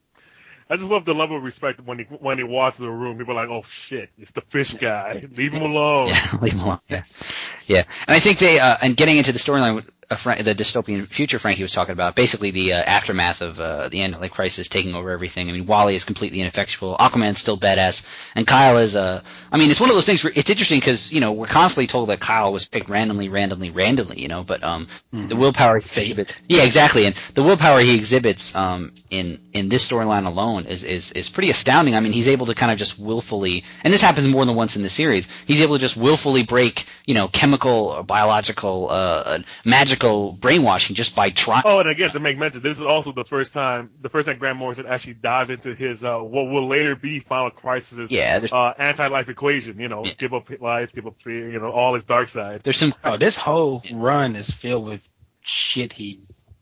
I just love the level of respect when he when he walks in the room. People are like, "Oh shit, it's the fish guy. Leave him alone." Yeah, leave him alone. Yeah, yeah. And I think they uh, and getting into the storyline with uh, Frank, the dystopian future Frankie was talking about, basically the uh, aftermath of uh, the Anti Crisis taking over everything. I mean, Wally is completely ineffectual. Aquaman's still badass, and Kyle is. Uh, I mean, it's one of those things where it's interesting because you know we're constantly told that Kyle was picked randomly, randomly, randomly. You know, but um, Mm-hmm. the willpower he exhibits. Yeah, exactly. And the willpower he exhibits um in in this storyline alone is is is pretty astounding. I mean, he's able to kind of just willfully, and this happens more than once in the series. He's able to just willfully break, you know, chemical, or biological, uh, magical brainwashing just by trying. Oh, and again, to make mention, this is also the first time, the first time Grant Morrison actually dived into his, uh, what will later be Final Crisis' Yeah, there's- uh, anti-life equation, you know, Yeah. give up life, give up fear, you know, all his dark side. There's some. Oh, this whole run is filled with shit he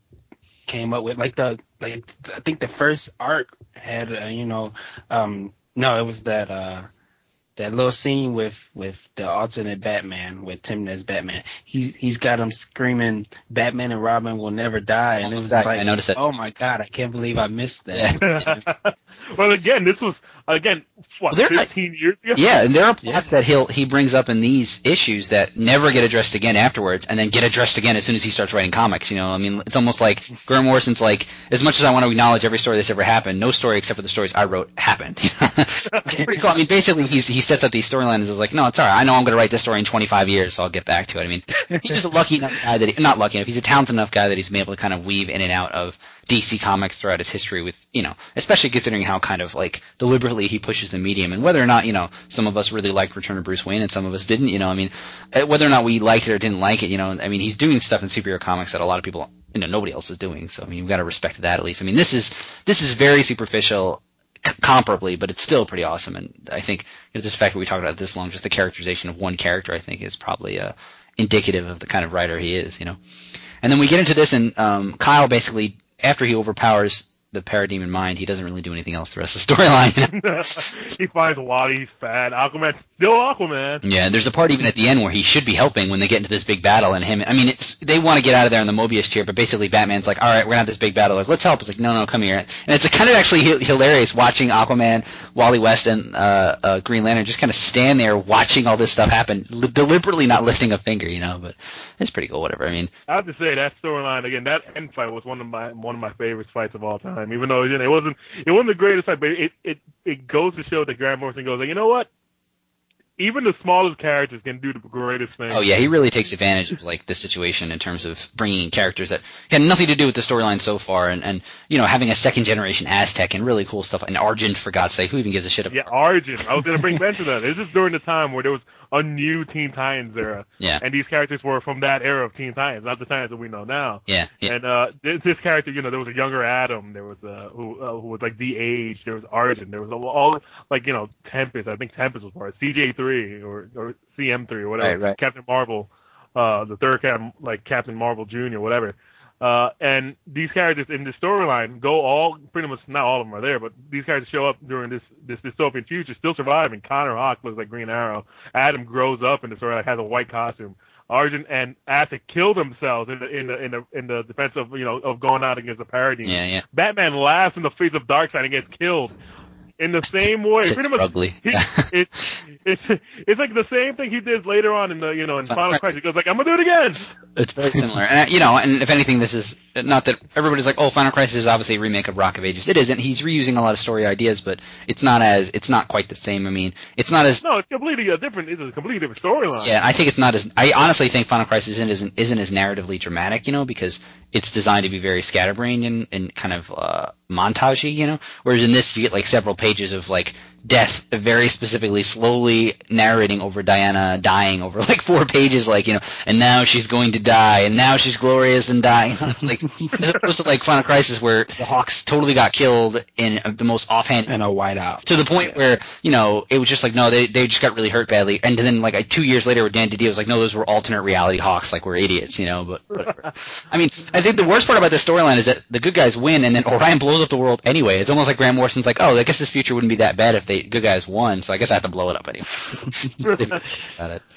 came up with. Like the like I think the first arc had uh, you know um no it was that uh that little scene with with the alternate Batman with Tim as Batman. He he's got him screaming, "Batman and Robin will never die," and it was Exactly, like, I noticed that. oh my god, I can't believe I missed that. Well, again, this was, again, what, Well, they're not- fifteen years ago? Yeah, and there are plots that he'll he brings up in these issues that never get addressed again afterwards, and then get addressed again as soon as he starts writing comics. You know, I mean, it's almost like Grant Morrison's like, as much as I want to acknowledge every story that's ever happened, no story except for the stories I wrote happened. Pretty cool. I mean, basically, he's he sets up these storylines and is like, no, it's all right. I know I'm going to write this story in twenty-five years, so I'll get back to it. I mean, he's just a lucky enough guy that he, not lucky enough. He's a talented enough guy that he's been able to kind of weave in and out of D C Comics throughout its history with, you know, especially considering how kind of like deliberately he pushes the medium, and whether or not, you know, some of us really liked Return of Bruce Wayne and some of us didn't, you know, I mean, uh, whether or not we liked it or didn't like it, you know, I mean, he's doing stuff in superhero comics that a lot of people, you know, nobody else is doing, so I mean, you've got to respect that at least. I mean, this is this is very superficial c- comparably, but it's still pretty awesome, and I think, you know, just the fact that we talked about it this long, just the characterization of one character, I think is probably uh, indicative of the kind of writer he is, you know. And then we get into this, and um, Kyle basically, after he overpowers the Parademon Mind, he doesn't really do anything else the rest of the storyline. He finds Wally, he's fat, Aquaman, still Aquaman. Yeah, there's a part even at the end where he should be helping when they get into this big battle, and him, I mean, it's they want to get out of there in the Mobius chair, but basically Batman's like, all right, we're gonna have this big battle, like, let's help. It's like, no, no, come here. And it's kind of actually h- hilarious watching Aquaman, Wally West, and uh, uh, Green Lantern just kind of stand there watching all this stuff happen, li- deliberately not lifting a finger, you know, but it's pretty cool, whatever. I mean, I have to say, that storyline, again, that end fight was one of my one of my favorite fights of all time. time, even though you know, it wasn't it wasn't the greatest fight, but it it it goes to show that Grant Morrison goes like, you know what? Even the smallest characters can do the greatest thing. Oh yeah, he really takes advantage of like the situation in terms of bringing in characters that had nothing to do with the storyline so far, and, and you know having a second generation Aztec and really cool stuff. And Argent, for God's sake, who even gives a shit about? Yeah, Argent. I was gonna bring Ben to that. This is during the time where there was a new Teen Titans era. Yeah. And these characters were from that era of Teen Titans, not the Titans that we know now. Yeah. yeah. And uh, this, this character, you know, there was a younger Adam. There was uh, who uh, who was like the age. There was Argent. There was all like you know Tempest. I think Tempest was part of C J three or or C M three or whatever. Right, right. Captain Marvel, uh, the third Cap, like Captain Marvel Junior, whatever. Uh, and these characters in the storyline go all, pretty much, not all of them are there, but these characters show up during this, this dystopian future, still surviving. Connor Hawk looks like Green Arrow. Adam grows up in the story, like, has a white costume. Argent and Aztec kill themselves in the, in the, in the, in the defense of, you know, of going out against the Parademon. Yeah, yeah. Batman laughs in the face of Darkseid and gets killed. In the same way, It's pretty much, ugly. he, it's it's it's like the same thing he did later on in the you know in Final Crisis. He goes like, "I'm gonna do it again." It's very similar, and you know, and if anything, this is not that everybody's like, "Oh, Final Crisis is obviously a remake of Rock of Ages." It isn't. He's reusing a lot of story ideas, but it's not as it's not quite the same. I mean, it's not as no, it's completely a different. It's a completely different storyline. Yeah, I think it's not as. I honestly think Final Crisis isn't isn't, isn't as narratively dramatic, you know, because it's designed to be very scatterbrained and, and kind of uh, montagey, you know. Whereas in this, you get like several pages of like death, very specifically, slowly narrating over Diana dying over like four pages, like you know, and now she's going to die, and now she's glorious and dying. It's like as opposed to like Final Crisis, where the Hawks totally got killed in the most offhand and a whiteout to the point where you know it was just like no, they they just got really hurt badly, and then like two years later, with Dan DiDio was like, no, those were alternate reality Hawks, like we're idiots, you know. But whatever. I mean, I think the worst part about this storyline is that the good guys win, and then Orion blows up the world anyway. It's almost like Grant Morrison's like, oh, I guess this future wouldn't be that bad if they good guys won, so I guess I have to blow it up anyway. About it.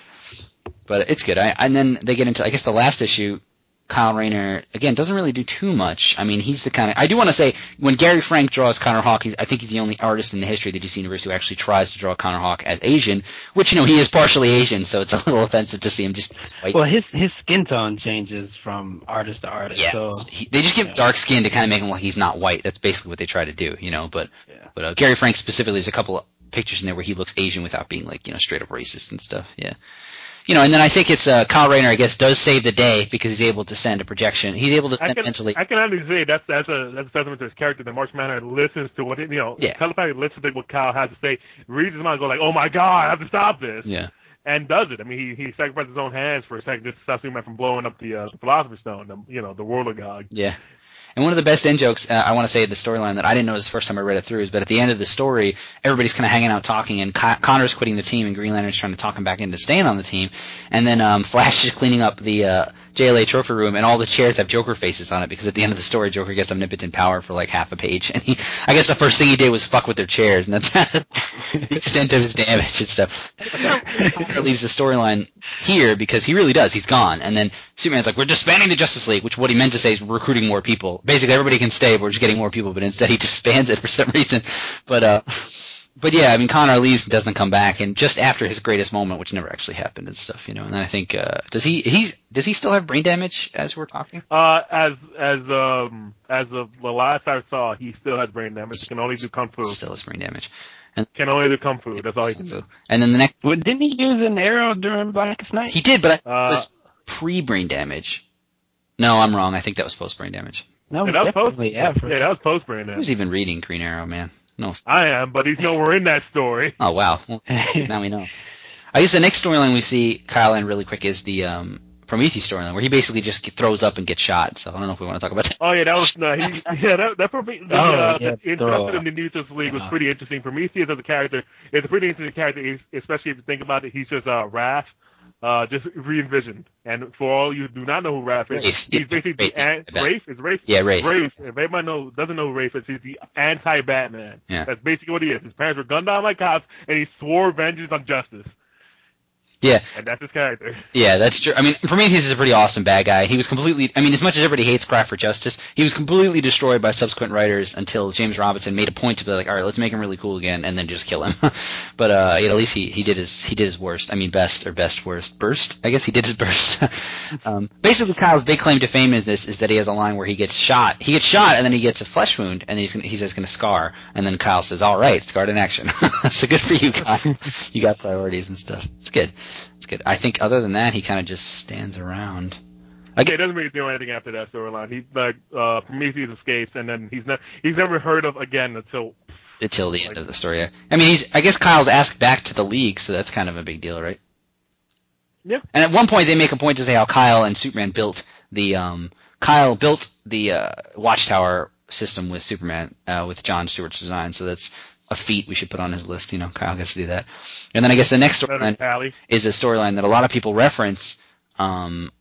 But it's good. I, and then they get into, I guess, the last issue. Kyle Rayner, again, doesn't really do too much. I mean, he's the kind of, I do want to say, when Gary Frank draws Connor Hawk, he's, I think he's the only artist in the history of the D C Universe who actually tries to draw Connor Hawk as Asian, which, you know, he is partially Asian, so it's a little offensive to see him just white. Well, his his skin tone changes from artist to artist. Yeah, so, he, they just give yeah. dark skin to kind of make him like he's not white. That's basically what they try to do, you know, but, yeah. but uh, Gary Frank specifically, there's a couple of pictures in there where he looks Asian without being like, you know, straight up racist and stuff, yeah. You know, and then I think it's uh, Kyle Rayner, I guess, does save the day because he's able to send a projection. He's able to I send can, mentally. I can honestly say that's that's a that's a testament to his character. That Martian Manhunter listens to what it, you know, Yeah. telepathically listens to what Kyle has to say, reads his mind, and go like, "Oh my God, I have to stop this," Yeah. and does it. I mean, he he sacrificed his own hands for a second just to stop Superman from blowing up the, uh, the Philosopher's Stone, the, you know, the World of God. Yeah. And one of the best end jokes, uh, I want to say, the storyline that I didn't notice the first time I read it through is, but at the end of the story, everybody's kind of hanging out talking, and Con- Connor's quitting the team, and Green Lantern's trying to talk him back into staying on the team, and then um, Flash is cleaning up the uh, J L A trophy room, and all the chairs have Joker faces on it, because at the end of the story, Joker gets omnipotent power for like half a page, and he, I guess the first thing he did was fuck with their chairs, and that's the extent of his damage and stuff. Connor leaves the storyline here because he really does. He's gone. And then Superman's like, we're disbanding the Justice League, which what he meant to say is we're recruiting more people. Basically, everybody can stay, but we're just getting more people, but instead he disbands it for some reason. But, uh, but yeah, I mean, Connor leaves and doesn't come back, and just after his greatest moment, which never actually happened and stuff, you know. And then I think, uh, does he, he's, does he still have brain damage as we're talking? Uh, as as um as of the last I saw, he still has brain damage. He can only do kung fu. Still has brain damage. And, Can only do kung fu. That's all he can do. and then the next, Well, didn't he use an arrow during Blackest Night? he did, but I thought Uh, it was pre-brain damage. No, I'm wrong. I think that was post-brain damage. no, Yeah, that was post. definitely after. Yeah, that was post brain damage. Who's even reading Green Arrow, man? No. I am, but he's nowhere in that story. Oh, wow. Well, now we know. I guess the next storyline we see Kyle in really quick is the um, Prometheus storyline, where he basically just throws up and gets shot. So I don't know if we want to talk about that. Oh yeah, that was no, he, yeah. That that for me, the, Oh, uh, yeah, the throw introduction of the New Justice League was Yeah. pretty interesting. Prometheus as a character is a pretty interesting character, especially if you think about it. He's just uh, Raph, uh, just re-envisioned. And for all you do not know who Raph is, Rafe. he's Yeah, basically Rafe. the an- Yeah. Rafe. Is Rafe? Yeah, Rafe. Rafe. If everybody know doesn't know who Rafe is, he's the anti-Batman. Yeah. That's basically what he is. His parents were gunned down like cops, and he swore vengeance on justice. Yeah. And that's his character. Yeah, that's true. I mean, Prometheus is a pretty awesome bad guy. He was completely, I mean, as much as everybody hates Cry for Justice, he was completely destroyed by subsequent writers until James Robinson made a point to be like, all right, let's make him really cool again, and then just kill him. But, uh, yeah, at least he, he did his, he did his worst. I mean, best, or best worst. Burst? I guess he did his burst. um, basically, Kyle's big claim to fame is this, is that he has a line where he gets shot. He gets shot, and then he gets a flesh wound, and he's gonna, he's just gonna scar. And then Kyle says, all right, scarred in action. So good for you, Kyle. You got priorities and stuff. It's good. It's good. I think other than that, he kind of just stands around. Yeah, he doesn't really do anything after that storyline. He like uh, Prometheus escapes, and then he's ne- he's never heard of again until until the end of the story. Yeah. I mean, he's I guess Kyle's asked back to the League, so that's kind of a big deal, right? Yeah. And at one point, they make a point to say how Kyle and Superman built the um Kyle built the uh, Watchtower system with Superman uh, with John Stewart's design. So that's a feat we should put on his list. You know, Kyle gets to do that. And then I guess the next storyline is a storyline that a lot of people reference um,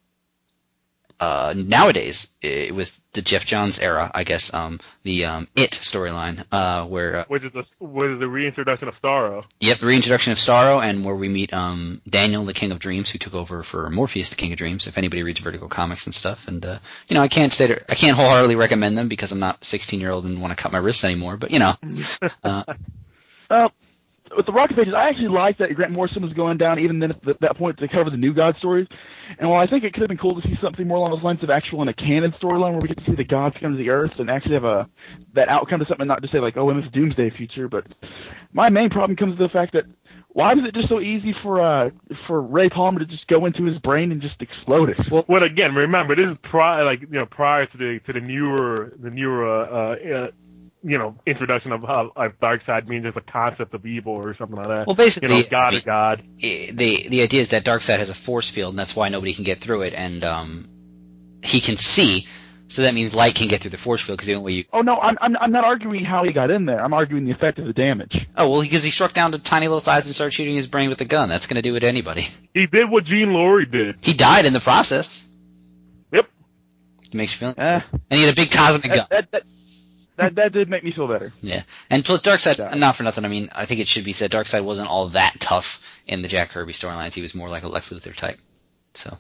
uh, nowadays uh, with the Jeff Johns era, I guess, um, the um, It storyline, uh, where uh, which is the which is the reintroduction of Starro. Yep, the reintroduction of Starro, and where we meet um, Daniel, the King of Dreams, who took over for Morpheus, the King of Dreams. If anybody reads Vertigo comics and stuff, and uh, you know, I can't say to, I can't wholeheartedly recommend them because I'm not a sixteen year old and want to cut my wrists anymore. But you know, uh, uh, with the Rocket Pages, I actually liked that Grant Morrison was going down even then at that point to cover the New God stories. And while I think it could have been cool to see something more along those lines of actual in a canon storyline where we get to see the gods come to the earth and actually have a that outcome to something, not just say like, oh, in this doomsday future. But my main problem comes to the fact that why was it just so easy for uh for Ray Palmer to just go into his brain and just explode it? Well, well again, remember this is prior, like you know, prior to the to the newer the newer uh, uh you know, introduction of how like, Darkseid means as a concept of evil or something like that. Well, basically, you know, God I mean, is God. The the idea is that Darkseid has a force field, and that's why nobody can get through it, and um, he can see, so that means light can get through the force field because the only way you. Oh no, I'm I'm I'm not arguing how he got in there. I'm arguing the effect of the damage. Oh well, because he struck down to tiny little size and started shooting his brain with a gun. That's going to do it to anybody. He did what Gene Laurie did. He died in the process. Yep. It makes you feel. Uh, and he had a big cosmic that, gun. That, that, That that did make me feel better. Yeah, and Darkseid, not for nothing. I mean, I think it should be said Darkseid wasn't all that tough in the Jack Kirby storylines. He was more like a Lex Luthor type. So,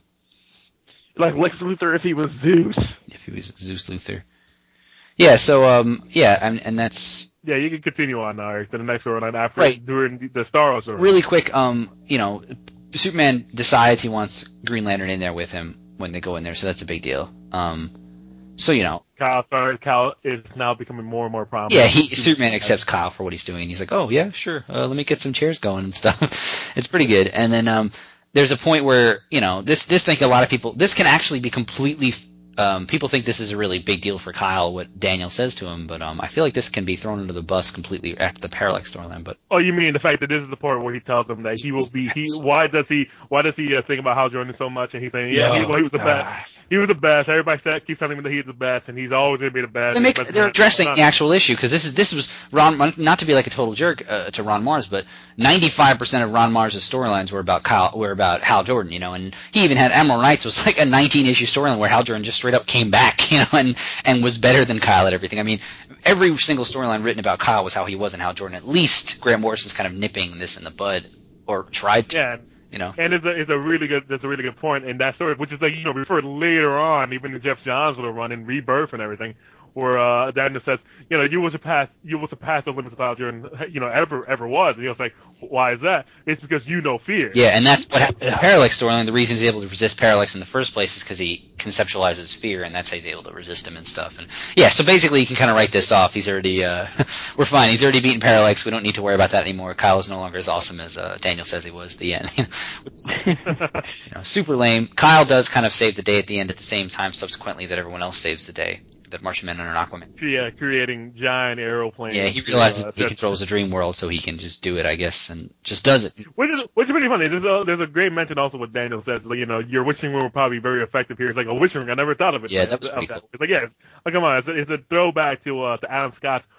like Lex Luthor if he was Zeus. If he was Zeus Luthor. Yeah. So, um, yeah, and, and that's. Yeah, you can continue on now to the next storyline after right. during the Starro storyline. Really quick, um, you know, Superman decides he wants Green Lantern in there with him when they go in there, so that's a big deal. Um. So, you know. Kyle, sorry, Kyle is now becoming more and more prominent. Yeah, he, Superman accepts Kyle for what he's doing. He's like, oh, yeah, sure. Uh, let me get some chairs going and stuff. It's pretty good. And then, um, there's a point where, you know, this, this think a lot of people, this can actually be completely, um, people think this is a really big deal for Kyle, what Daniel says to him, but, um, I feel like this can be thrown under the bus completely after the Parallax storyline, but. Oh, you mean the fact that this is the part where he tells them that he will be, he, why does he, why does he uh, think about Hal Jordan so much? And he's saying, yeah, oh, he, well, he was the best. He was the best. Everybody said, keeps telling him that he's the best, and he's always going to be the best. They make, they're addressing the actual issue because this is this was Ron. Not to be like a total jerk uh, to Ron Mars, but ninety-five percent of Ron Mars' storylines were about Kyle, were about Hal Jordan. You know, and he even had Emerald Knights was like a nineteen issue storyline where Hal Jordan just straight up came back, you know, and and was better than Kyle at everything. I mean, every single storyline written about Kyle was how he was and Hal Jordan. At least Grant Morrison's kind of nipping this in the bud, or tried to. Yeah. You know, and it's a it's a really good that's a really good point in that story, which is like you know referred later on, even in Jeff Johns' little run in Rebirth and everything, where uh, Daniel says, you know, you will surpass you will surpass the limits of Hal Jordan, you know, ever ever was, and he was like, why is that? It's because you know fear. Yeah, and that's what happened in the Parallax storyline. The reason he's able to resist Parallax in the first place is because he conceptualizes fear, and that's how he's able to resist him and stuff. And yeah, so basically you can kind of write this off. He's already uh, we're fine. He's already beaten Parallax. We don't need to worry about that anymore. Kyle is no longer as awesome as uh, Daniel says he was. The end. You know, super lame. Kyle does kind of save the day at the end at the same time subsequently that everyone else saves the day. That Martian Manhunter and Aquaman. Yeah, creating giant aeroplanes. Yeah, he realizes uh, he controls the dream world, so he can just do it, I guess, and just does it. Which is which is pretty funny. There's a there's a great mention also what Daniel says. Like, you know, your wishing ring will probably be very effective here. It's like a wishing ring. I never thought of it. Yeah, that's pretty cool. It's like yeah, it's, like come on, it's a, it's a throwback to uh, to Adam Scott's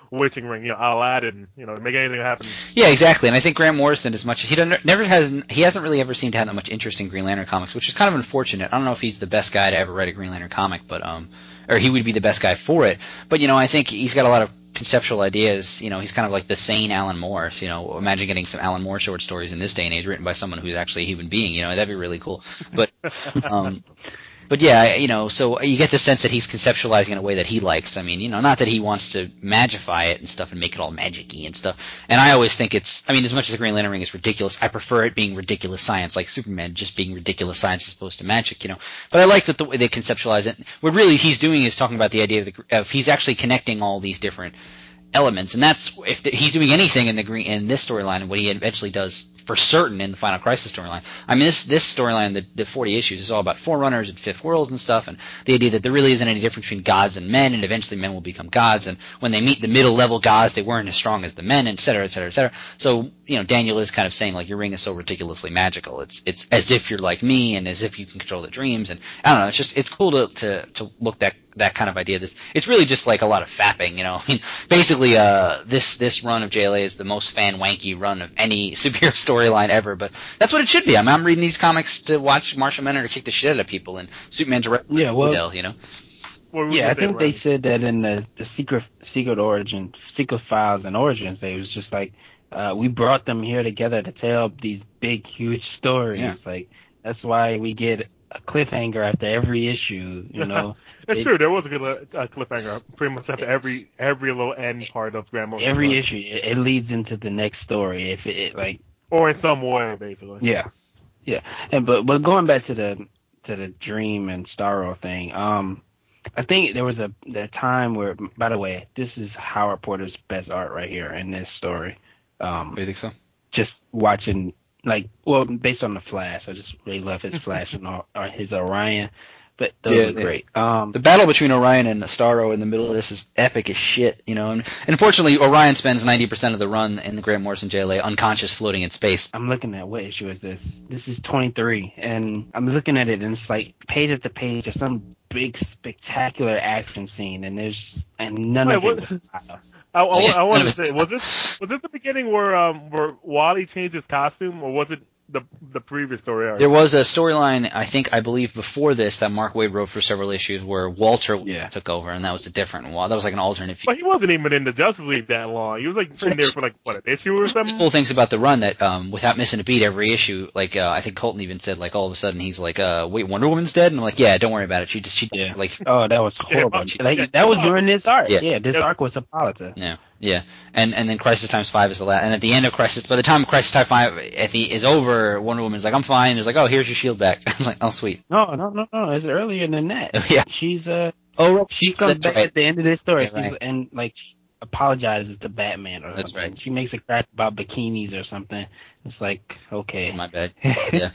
witching ring, you know, Aladdin, you know, make anything happen. Yeah, exactly. And I think Grant Morrison, as much he doesn't, never has, he hasn't really ever seemed to have that much interest in Green Lantern comics, which is kind of unfortunate. I don't know if he's the best guy to ever write a Green Lantern comic, but um, or he would be the best guy for it. But you know, I think he's got a lot of conceptual ideas. You know, he's kind of like the sane Alan Moore. You know, imagine getting some Alan Moore short stories in this day and age written by someone who's actually a human being. You know, that'd be really cool. But um. But yeah, you know, so you get the sense that he's conceptualizing in a way that he likes. I mean, you know, not that he wants to magify it and stuff and make it all magic-y and stuff. And I always think it's, I mean, as much as the Green Lantern ring is ridiculous, I prefer it being ridiculous science, like Superman just being ridiculous science as opposed to magic, you know. But I like that the way they conceptualize it. What really he's doing is talking about the idea of, the, of he's actually connecting all these different elements, and that's if the, he's doing anything in the green in this storyline, and what he eventually does for certain in the Final Crisis storyline. I mean, this this storyline, the, the forty issues, is all about Forerunners and Fifth Worlds and stuff, and the idea that there really isn't any difference between gods and men, and eventually men will become gods, and when they meet the middle level gods, they weren't as strong as the men, et cetera, et cetera, et cetera. So, you know, Daniel is kind of saying, like, your ring is so ridiculously magical. It's it's as if you're like me, and as if you can control the dreams, and I don't know. It's just it's cool to to to look that that kind of idea. This it's really just like a lot of fapping, you know. I mean, basically, uh, this this run of J L A is the most fan wanky run of any superhero storyline ever. But that's what it should be. I mean, I'm reading these comics to watch Martian Manhunter kick the shit out of people, and Superman direct. Yeah, well, Odell, you know. Yeah, I think they said that in the the secret secret origin, secret files and origins, they was just like, uh, we brought them here together to tell these big, huge stories. Yeah. Like that's why we get a cliffhanger after every issue, you know. That's it, true. There was a good uh, cliffhanger pretty much after every every little end part of Grandma. Every issue, it, it leads into the next story. If it, it like, or in some way, basically. Yeah, yeah. And but but going back to the to the Dream and Starro thing, um, I think there was a the time where, by the way, this is Howard Porter's best art right here in this story. Um, you think so? Just watching. Like, well, based on the Flash, I just really love his Flash and all, or his Orion, but those yeah, are great. Um, the battle between Orion and Starro in the middle of this is epic as shit, you know. And, and unfortunately, Orion spends ninety percent of the run in the Grant Morrison J L A unconscious, floating in space. I'm looking at what issue is this? This is twenty-three, and I'm looking at it, and it's like page after page, there's some big spectacular action scene, and there's and none Wait, of what? it. Was I, I, I want to say, was this was this the beginning where um where Wally changed his costume, or was it the the previous story arc? There was a storyline, I think, I believe, before this that Mark Waid wrote for several issues where Walter yeah. took over, and that was a different one. That was like an alternate. But he wasn't even in the Justice League that long. He was like in there for like what, an issue or something. Cool things about the run that, um, without missing a beat, every issue, like uh, I think Colton even said, like all of a sudden he's like, uh, "Wait, Wonder Woman's dead?" And I'm like, "Yeah, don't worry about it. She just she yeah. like." Oh, that was horrible. Yeah, like, that was during this arc. Yeah, yeah this yeah. arc was Hippolyta. Yeah. Yeah, and and then Crisis Times Five is the last, and at the end of Crisis, by the time Crisis Time Five at the is over, Wonder Woman's like, I'm fine. It's like, oh, here's your shield back. I was like, oh, sweet. No, no, no, no. It's earlier than that. Oh, yeah. She's uh, oh, she comes that's back right. at the end of this story, Yeah, right. and like she apologizes to Batman or That's something. right. She makes a crack about bikinis or something. It's like, okay, My bad. Yeah.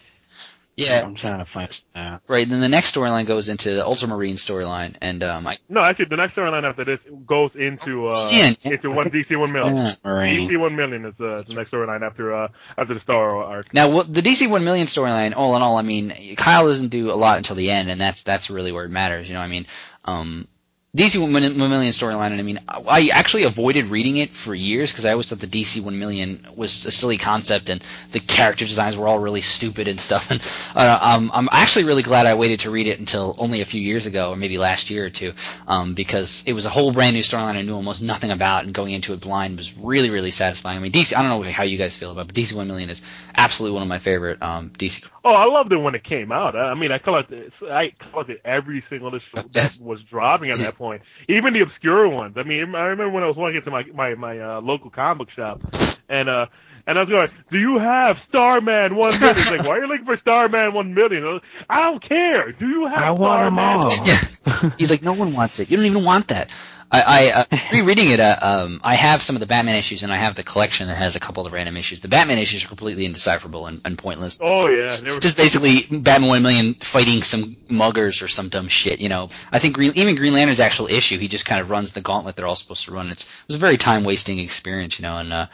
Yeah. I'm trying to find it now. Right. Then the next storyline goes into the Ultramarine storyline, and um, I No, actually, the next storyline after this goes into uh Yeah. into one D C one million. Yeah. Marine. D C one million is uh, the next storyline after uh after the Star arc. Now, what, the D C one million storyline, all in all, I mean, Kyle doesn't do a lot until the end, and that's that's really where it matters. You know, I mean, um, D C one million storyline, and I mean, I actually avoided reading it for years because I always thought the D C one million was a silly concept, and the character designs were all really stupid and stuff. And uh, um, I'm actually really glad I waited to read it until only a few years ago, or maybe last year or two, um, because it was a whole brand new storyline I knew almost nothing about, and going into it blind was really, really satisfying. I mean, D C, I don't know how you guys feel about it, but D C one million is absolutely one of my favorite um, D C. Oh, I loved it when it came out. I mean, I collected I collected every single issue that was dropping at that point. Even the obscure ones. I mean, I remember when I was walking into my my my uh, local comic book shop, and uh, and I was going, "Do you have Starman one million?" He's like, "Why are you looking for Starman one million?" I, was, I don't care. Do you have? I want them all. Yeah. He's like, no one wants it. You don't even want that. I, I uh, rereading it. Uh, um, I have some of the Batman issues, and I have the collection that has a couple of random issues. The Batman issues are completely indecipherable and, and pointless. Oh yeah, they were Just basically Batman one million fighting some muggers or some dumb shit. You know, I think Green, even Green Lantern's actual issue, he just kind of runs the gauntlet they're all supposed to run. It's, it was a very time wasting experience, you know, and uh,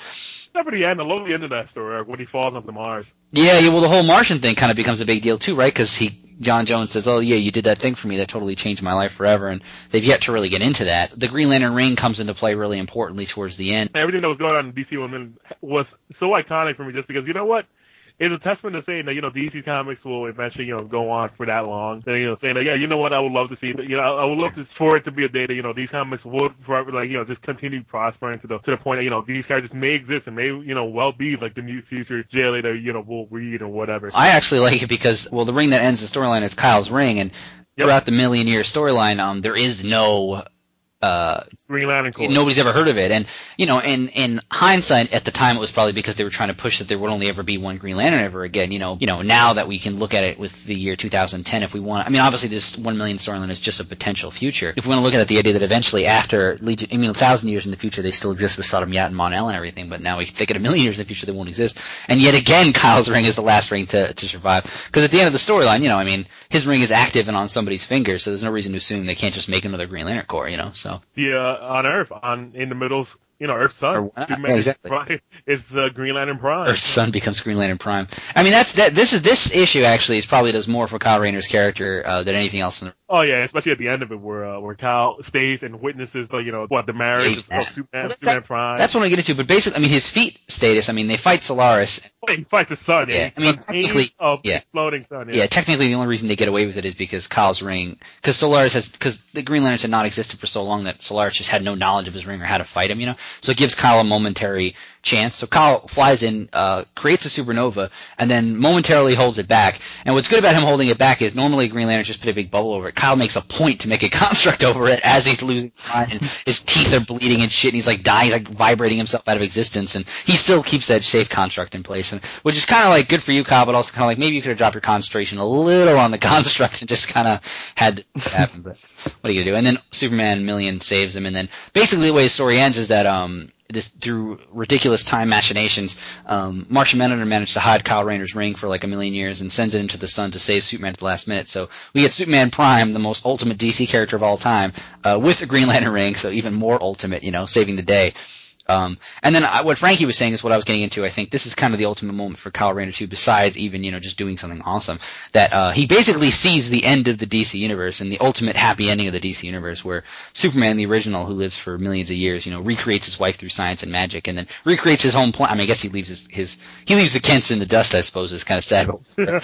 Except for the end, I love the end of that story arc when he falls onto Mars. Yeah, yeah. Well, the whole Martian thing kind of becomes a big deal too, right? Because he, John Jones says, "Oh yeah, you did that thing for me that totally changed my life forever," and they've yet to really get into that. The Green Lantern ring comes into play really importantly towards the end. Everything that was going on in D C Women was so iconic for me, just because you know what. It's a testament to saying that, you know, D C Comics will eventually, you know, go on for that long. And, you know, saying that, yeah, you know what, I would love to see, you know, I would love to, for it to be a day that, you know, these comics would forever, like, you know, just continue prospering to the, to the point that, you know, these characters may exist and may, you know, well be like the new future J L A that, you know, we'll read or whatever. I actually like it because, well, the ring that ends the storyline is Kyle's ring, and yep. throughout the million year storyline, um, there is no, uh, Green Lantern Corps. Nobody's ever heard of it. And, you know, in, in hindsight, at the time, it was probably because they were trying to push that there would only ever be one Green Lantern ever again. You know, you know, now that we can look at it with the year two thousand ten, if we want, I mean, obviously this one million storyline is just a potential future. If we want to look at it, the idea that eventually after Legion, I mean, a thousand years in the future, they still exist with Sodom Yat and Mon-El and everything, but now we can think at a million years in the future, they won't exist. And yet again, Kyle's ring is the last ring to, to survive. Because at the end of the storyline, you know, I mean, his ring is active and on somebody's finger, so there's no reason to assume they can't just make another Green Lantern Corps, you know, so. Yeah, on Earth, on in the middle, you know, Earth's Sun. Yeah, exactly. It's uh, Green Lantern Prime. Earth's Sun becomes Green Lantern Prime. I mean, that's that. This is this issue actually is probably does more for Kyle Rayner's character uh, than anything else in the. Oh yeah, especially at the end of it, where uh, where Kyle stays and witnesses the, you know, what the marriage yeah. of Superman, well, that, Superman Prime. That's what I get into. But basically, I mean, his feet status. I mean, they fight Solaris. Oh, he fights the sun. Yeah, I mean, technically, of yeah, exploding sun. Yeah. yeah, technically, the only reason they get away with it is because Kyle's ring, because Solaris has, because the Green Lanterns had not existed for so long that Solaris just had no knowledge of his ring or how to fight him. You know, so it gives Kyle a momentary chance. So Kyle flies in, uh, creates a supernova, and then momentarily holds it back. And what's good about him holding it back is normally Green Lantern just put a big bubble over it. Kyle makes a point to make a construct over it as he's losing his mind, and his teeth are bleeding and shit, and he's like dying, like vibrating himself out of existence, and he still keeps that safe construct in place, and which is kind of like good for you, Kyle, but also kind of like maybe you could have dropped your concentration a little on the construct and just kind of had it happen. But what are you gonna do? And then Superman Million saves him, and then basically the way the story ends is that um. This through ridiculous time machinations, um, Martian Manhunter managed to hide Kyle Rayner's ring for like a million years and sends it into the sun to save Superman at the last minute. So we get Superman Prime, the most ultimate D C character of all time, uh, with a Green Lantern ring, so even more ultimate, you know, saving the day. Um, and then I, what Frankie was saying is what I was getting into. I think this is kind of the ultimate moment for Kyle Rayner too, besides even, you know, just doing something awesome. That, uh, he basically sees the end of the D C universe and the ultimate happy ending of the D C universe where Superman, the original, who lives for millions of years, you know, recreates his wife through science and magic and then recreates his home planet. I mean, I guess he leaves his, his, he leaves the Kents in the dust, I suppose, is kind of sad.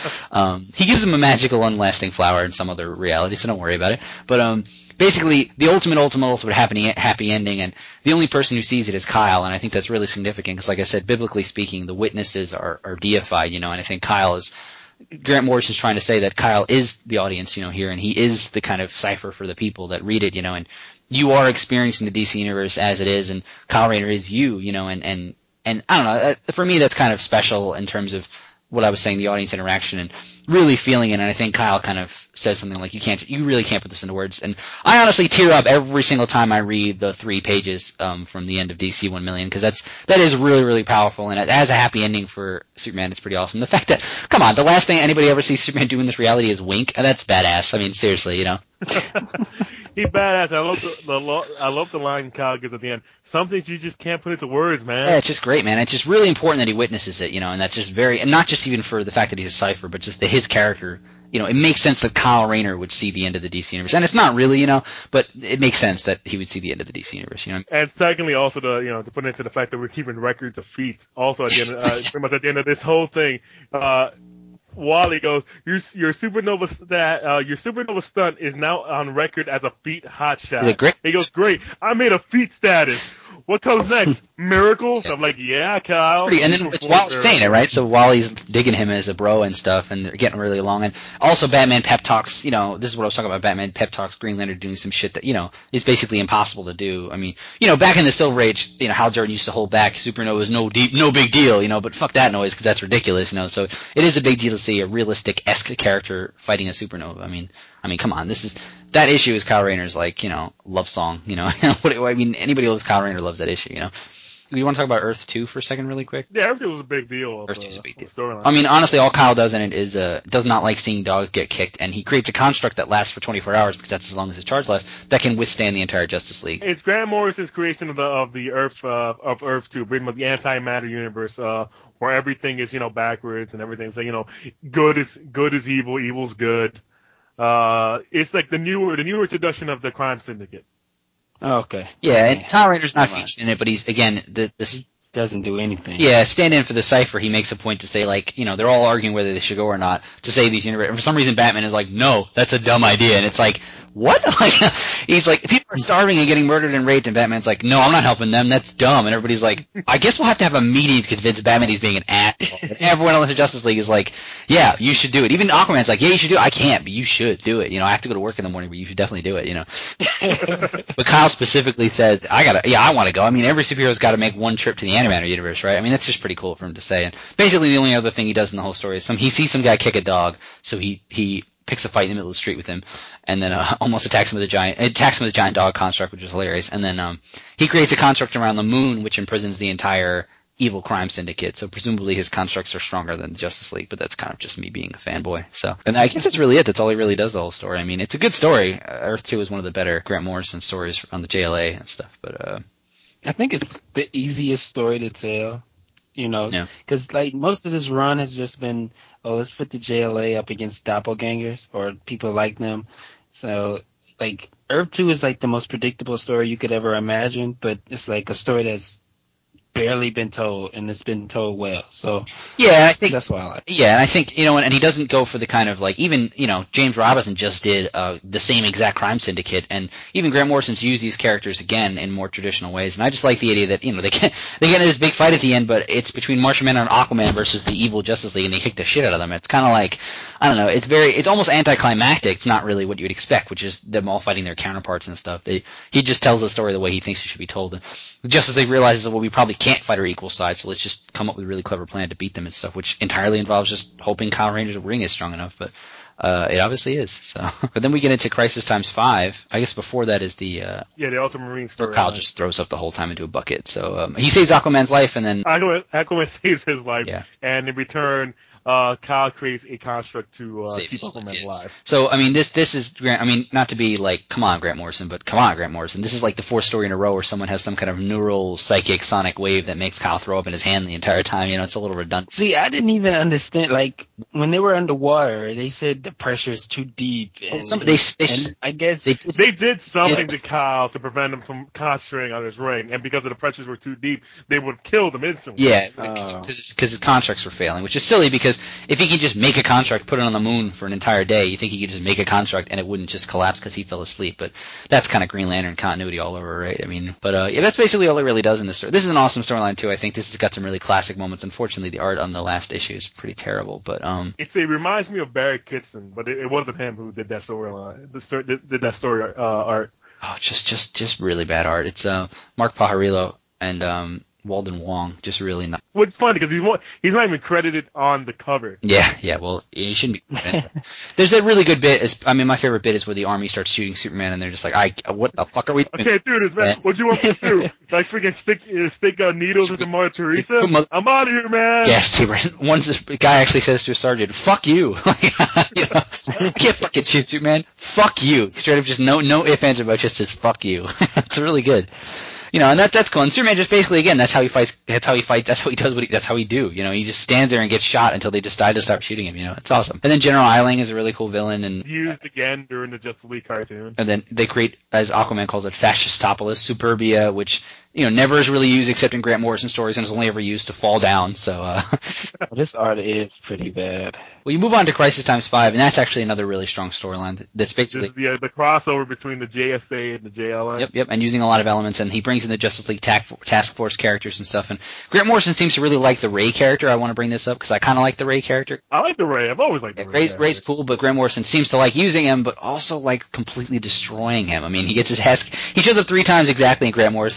um, he gives them a magical, unlasting flower in some other reality, so don't worry about it. But, um, basically, the ultimate, ultimate, ultimate happy, happy ending, and the only person who sees it is Kyle, and I think that's really significant, because like I said, biblically speaking, the witnesses are, are deified, you know, and I think Kyle is, Grant Morrison's trying to say that Kyle is the audience, you know, here, and he is the kind of cipher for the people that read it, you know, and you are experiencing the D C universe as it is, and Kyle Rayner is you, you know, and, and, and I don't know, for me that's kind of special in terms of what I was saying, the audience interaction and really feeling it. And I think Kyle kind of says something like, you can't, you really can't put this into words. And I honestly tear up every single time I read the three pages, um, from the end of D C one million, cause that's, that is really, really powerful. And as a happy ending for Superman, it's pretty awesome. The fact that, come on, the last thing anybody ever sees Superman do in this reality is wink. That's badass. I mean, seriously, you know. He badass. I love the, the I love the line Kyle gives at the end. Some things you just can't put into words, man. Yeah, it's just great, man. It's just really important that he witnesses it, you know, and that's just very, and not just even for the fact that he's a cipher, but just that his character, you know, it makes sense that Kyle Rayner would see the end of the D C universe, and it's not really, you know, but it makes sense that he would see the end of the D C universe, you know. And secondly, also to, you know, to put into the fact that we're keeping records of feats. Also, at the end, uh, pretty much at the end of this whole thing, uh. Wally goes, your your supernova stat, uh, your supernova stunt is now on record as a feat hotshot. Is it great? He goes, great. I made a feat status. What comes next? Miracles? Yeah. I'm like, yeah, Kyle. Pretty, and then it's Wally's saying it, right? So Wally's digging him as a bro and stuff, and they're getting really along. And also Batman pep talks, you know, this is what I was talking about, Batman pep talks Green Lantern doing some shit that, you know, is basically impossible to do. I mean, you know, back in the Silver Age, you know, Hal Jordan used to hold back supernova is no deep, no big deal, you know, but fuck that noise because that's ridiculous, you know. So it is a big deal to see a realistic-esque character fighting a supernova. I mean, I mean, come on, this is, that issue is Kyle Rayner's, like, you know, love song, you know. What, I mean, anybody who loves Kyle Rayner loves that issue, you know. you want to talk about Earth two for a second, really quick? Yeah, Earth two was a big deal. Of, Earth two is a big deal. Storyline. I mean, honestly, all Kyle does in it is uh, does not like seeing dogs get kicked, and he creates a construct that lasts for twenty-four hours because that's as long as his charge lasts, that can withstand the entire Justice League. It's Grant Morrison's creation of the of the Earth uh, of Earth two, bringing the antimatter universe, uh, where everything is you know backwards and everything. So you know, good is good is evil, evil's good. Uh, it's like the newer the newer introduction of the crime syndicate. Oh, okay. Yeah, and Kyle Rayner's not featured in it, but he's again the this. Doesn't do anything. Yeah, stand in for the Cypher. He makes a point to say, like, you know, they're all arguing whether they should go or not to save these universes. And for some reason, Batman is like, no, that's a dumb idea. And it's like, what? Like, he's like, people are starving and getting murdered and raped, and Batman's like, no, I'm not helping them. That's dumb. And everybody's like, I guess we'll have to have a meeting to convince Batman he's being an asshole. And everyone else in the Justice League is like, yeah, you should do it. Even Aquaman's like, yeah, you should do it. I can't, but you should do it. You know, I have to go to work in the morning, but you should definitely do it, you know. But Kyle specifically says, I gotta, yeah, I want to go. I mean, every superhero's got to make one trip to the Animator universe, right? I mean, that's just pretty cool for him to say. And basically, the only other thing he does in the whole story is some he sees some guy kick a dog, so he he picks a fight in the middle of the street with him, and then uh, almost attacks him with a giant attacks him with a giant dog construct, which is hilarious. And then um he creates a construct around the moon, which imprisons the entire evil crime syndicate. So presumably his constructs are stronger than the Justice League, but that's kind of just me being a fanboy. So, and I guess that's really it. That's all he really does the whole story. I mean, it's a good story. Uh, Earth two is one of the better Grant Morrison stories on the J L A and stuff. But uh, I think it's the easiest story to tell. You know, because yeah. like most of this run has just been, oh, let's put the J L A up against doppelgangers or people like them. So like Earth two is like the most predictable story you could ever imagine, but it's like a story that's barely been told, and it's been told well. So yeah, I think that's why I like it. Yeah, and I think, you know, and, and he doesn't go for the kind of like, even, you know, James Robinson just did uh, the same exact crime syndicate, and even Grant Morrison's used these characters again in more traditional ways. And I just like the idea that, you know, they get they get into this big fight at the end, but it's between Martian Manhunter and Aquaman versus the evil Justice League, and they kick the shit out of them. It's kind of like, I don't know, it's very, it's almost anticlimactic. It's not really what you would expect, which is them all fighting their counterparts and stuff. They, he just tells the story the way he thinks it should be told. And the Justice League realizes, well, we probably can't fight our equal side, so let's just come up with a really clever plan to beat them and stuff, which entirely involves just hoping Kyle Rayner's ring is strong enough, but uh, it obviously is. So, but then we get into Crisis Times Five. I guess before that is the uh, yeah, the Ultramarine story. Where Kyle just throws up the whole time into a bucket. So um, he saves Aquaman's life, and then Aquaman, Aquaman saves his life, yeah. and in return, uh, Kyle creates a construct to uh, Save keep his Aquaman life, yeah. alive. So I mean, this this is Grant. I mean, not to be like, come on, Grant Morrison, but come on, Grant Morrison. This is like the fourth story in a row where someone has some kind of neural psychic sonic wave that makes Kyle throw up in his hand the entire time. You know, it's a little redundant. See, I didn't even understand. Like when they were underwater, they said the pressure is too deep. And, Some, they, they, and I guess they, They did something Yeah. to Kyle to prevent him from concentrating on his ring, and because of the pressures were too deep, they would have killed him instantly. Yeah, Oh. because his contracts were failing, which is silly because if he could just make a contract, put it on the moon for an entire day, you think he could just make a contract and it wouldn't just collapse because he fell asleep. But that's kind of Green Lantern continuity all over, right? I mean, but uh, yeah, that's basically all it really does in this story. This is an awesome storyline too. I think this has got some really classic moments. Unfortunately, the art on the last issue is pretty terrible, but um, It's, it reminds me of Barry Kitson, but it, it wasn't him who did that storyline. The story did, did that story uh, art. oh, just just just really bad art. It's uh, Mark Pajarillo and um, Walden Wong, just really not. What's funny because he's mo- he's not even credited on the cover. Yeah, yeah. Well, he shouldn't be. There's a really good bit. Is, I mean, my favorite bit is where the army starts shooting Superman, and they're just like, "I, what the fuck are we I doing?" can't do this, man. What do you want me to do? Like freaking stick uh, stick uh, needles into Mother Teresa? I'm out of here, man. Gas chamber. Once this guy actually says to a sergeant, "Fuck you!" Like, you know, I can't fucking shoot Superman. Fuck you. Straight up, just no, no ifs ands about. Just says "fuck you." It's really good. You know, and that that's cool. And Superman just basically, again, that's how he fights. That's how he fights. That's how he does what he. That's how he do. You know, he just stands there and gets shot until they decide to start shooting him. You know, it's awesome. And then General Eiling is a really cool villain, and Used again during the Justice League cartoon. and then they create, as Aquaman calls it, Fascistopolis, Superbia, which you know never is really used except in Grant Morrison stories, and is only ever used to fall down. So, uh, well, this art is pretty bad. well, you move on to Crisis Times Five, and that's actually another really strong storyline. That's This basically. is the, uh, the crossover between the J S A and the J L A. Yep, yep, and using a lot of elements, and he brings in the Justice League tac- Task Force characters and stuff. And Grant Morrison seems to really like the Ray character. I want to bring this up because I kind of like the Ray character. I like the Ray. I've always liked the Yeah, Ray. Ray's, Ray's cool, but Grant Morrison seems to like using him, but also like completely destroying him. I mean, he gets his ass. He shows up three times exactly in Grant Morrison's J L A run.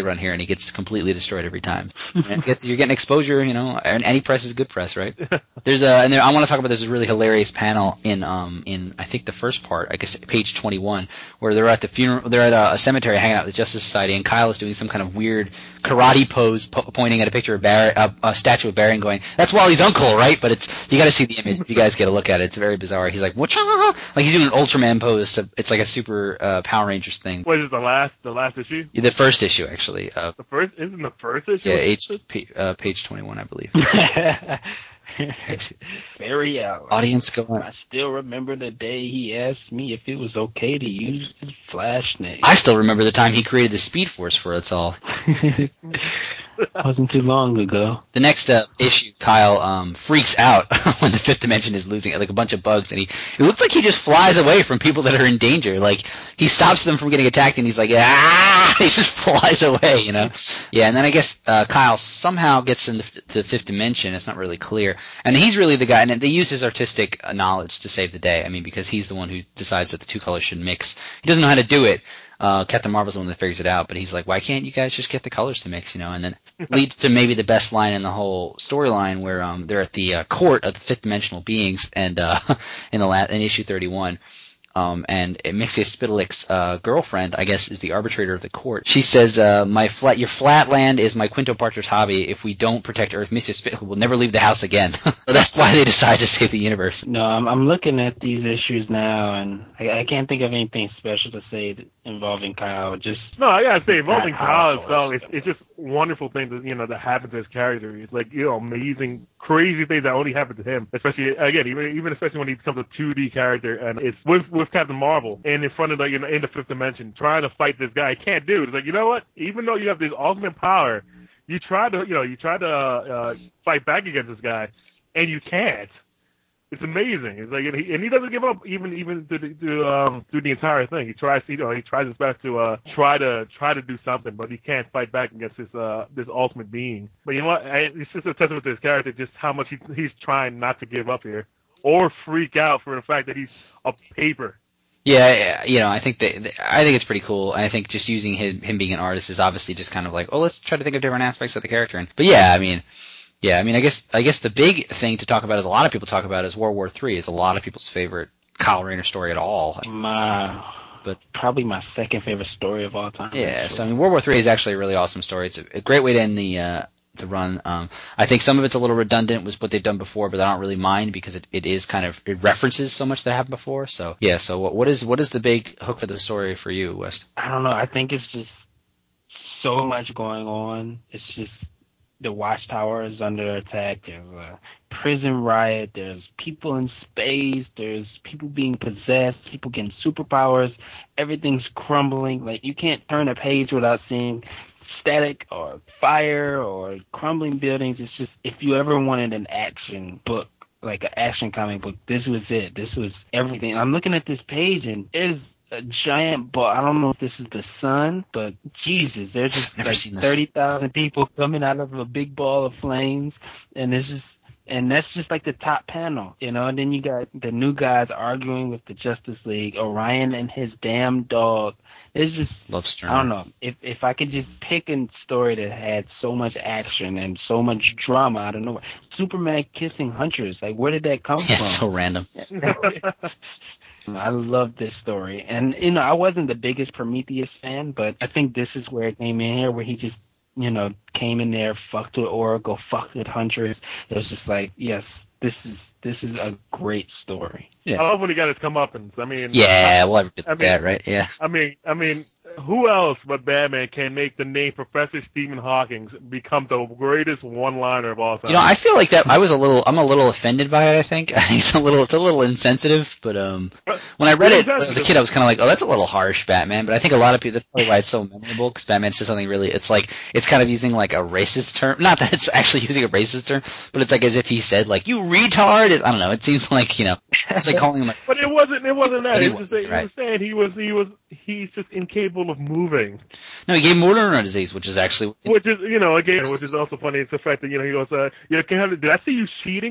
run here, and he gets completely destroyed every time. I guess you're getting exposure, you know, and any press is good press, right? There's a, and there, I want to talk about this really hilarious panel in, um, in I think the first part, I guess page twenty-one, where they're at the funeral, they're at a, a cemetery hanging out with the Justice Society, and Kyle is doing some kind of weird karate pose, po- pointing at a picture of Barry, a, a statue of Barry, and going, "That's Wally's uncle, right?" But it's, you got to see the image. If you guys get a look at it, it's very bizarre. He's like, "What?" Like he's doing an Ultraman pose. To, it's like a super uh, Power Rangers thing. What is it, the last, the last issue? The first issue, actually. Uh, the first isn't the first issue. Yeah, H, p, uh, page twenty-one, I believe. Very out. Audience going. I still remember the day he asked me if it was okay to use his Flash name. I still remember the time he created the Speed Force for us all. Wasn't too long ago. The next uh, issue, Kyle um, freaks out when the Fifth Dimension is losing like a bunch of bugs, and he it looks like he just flies away from people that are in danger. Like he stops them from getting attacked, and he's like, ah, he just flies away, you know? Yeah, and then I guess uh, Kyle somehow gets into the Fifth Dimension. It's not really clear, and he's really the guy. And they use his artistic knowledge to save the day. I mean, because he's the one who decides that the two colors should mix. He doesn't know how to do it. Uh, Captain Marvel's the one that figures it out, but he's like, why can't you guys just get the colors to mix, you know? And then leads to maybe the best line in the whole storyline, where um, they're at the uh, court of the fifth dimensional beings, and uh, in the la- in issue thirty-one. Um, and Mixia Spitalik's uh, girlfriend, I guess, is the arbitrator of the court. She says, uh, "My flat, your flat land is my Quinto Partridge hobby. If we don't protect Earth, Mixia Spitalik will never leave the house again." So that's why they decide to save the universe. No, I'm, I'm looking at these issues now, and I, I can't think of anything special to say that, involving Kyle. Just no, I gotta say, involving Kyle itself, it's, it's just a wonderful thing that you know that happens to his character. It's like you know, amazing, crazy things that only happen to him. Especially again, even even especially when he becomes a two D character, and it's with with Captain Marvel and in front of the you know in the fifth dimension trying to fight this guy. He can't do it. It's like, you know what? Even though you have this ultimate power, you try to you know you try to uh, fight back against this guy, and you can't. It's amazing. It's like, and he, and he doesn't give up even even to, to um through the entire thing. He tries, you know, he tries his best to uh try to try to do something, but he can't fight back against this uh this ultimate being. But you know what? I, it's just a testament to his character, just how much he he's trying not to give up here or freak out for the fact that he's a paper. Yeah, you know, I think that I think it's pretty cool. I think just using him, him being an artist is obviously just kind of like, oh, let's try to think of different aspects of the character. And, but yeah, I mean, yeah, I mean, I guess I guess the big thing to talk about, is a lot of people talk about, is World War Three. It's a lot of people's favorite Kyle Rayner story at all. My, but probably my second favorite story of all time. Yeah, actually. so I mean, World War Three is actually a really awesome story. It's a, a great way to end the uh, the run. Um, I think some of it's a little redundant with what they've done before, but I don't really mind because it, it is kind of it references so much that happened before. So yeah, so what, what is what is the big hook for the story for you, West? I don't know. I think it's just so much going on. It's just the Watchtower is under attack. There's a prison riot. There's people in space. There's people being possessed. People getting superpowers. Everything's crumbling. Like, you can't turn a page without seeing static or fire or crumbling buildings. It's just, if you ever wanted an action book, like an action comic book, this was it. This was everything. I'm looking at this page, and there's a giant ball. I don't know if this is the sun, but Jesus, there's just like thirty thousand people coming out of a big ball of flames, and this is, and that's just like the top panel, you know. And then you got the new guys arguing with the Justice League, Orion and his damn dog. It's just, Love Sterner. I don't know. If if I could just pick a story that had so much action and so much drama, I don't know. Superman kissing Huntress, like, where did that come yeah, from? So random. I love this story. And, you know, I wasn't the biggest Prometheus fan, but I think this is where it came in here, where he just, you know, came in there, fucked with Oracle, fucked with Huntress. It was just like, yes, this is this is a great story. Yeah. I love when he got his comeuppance. I mean, yeah, we'll ever get I mean, that, right? Yeah. I mean, I mean, who else but Batman can make the name Professor Stephen Hawking become the greatest one-liner of all time? You know, I feel like that. I was a little, I'm a little offended by it. I think it's a little, it's a little insensitive. But um, when I read it as a kid, I was kind of like, oh, that's a little harsh, Batman. But I think a lot of people, that's probably why it's so memorable, because Batman says something really. It's like it's kind of using like a racist term. Not that it's actually using a racist term, but it's like as if he said like, "You retard." I don't know. It seems like, you know, it's like calling him like. But it wasn't. It wasn't that. He was, just, right. he was saying he was. He was. He's just incapable of moving. No, he gave him Mortimer disease, which is actually. Which is, you know, again, which is also funny. It's the fact that, you know, he goes, uh, you know, can I, did I see you cheating?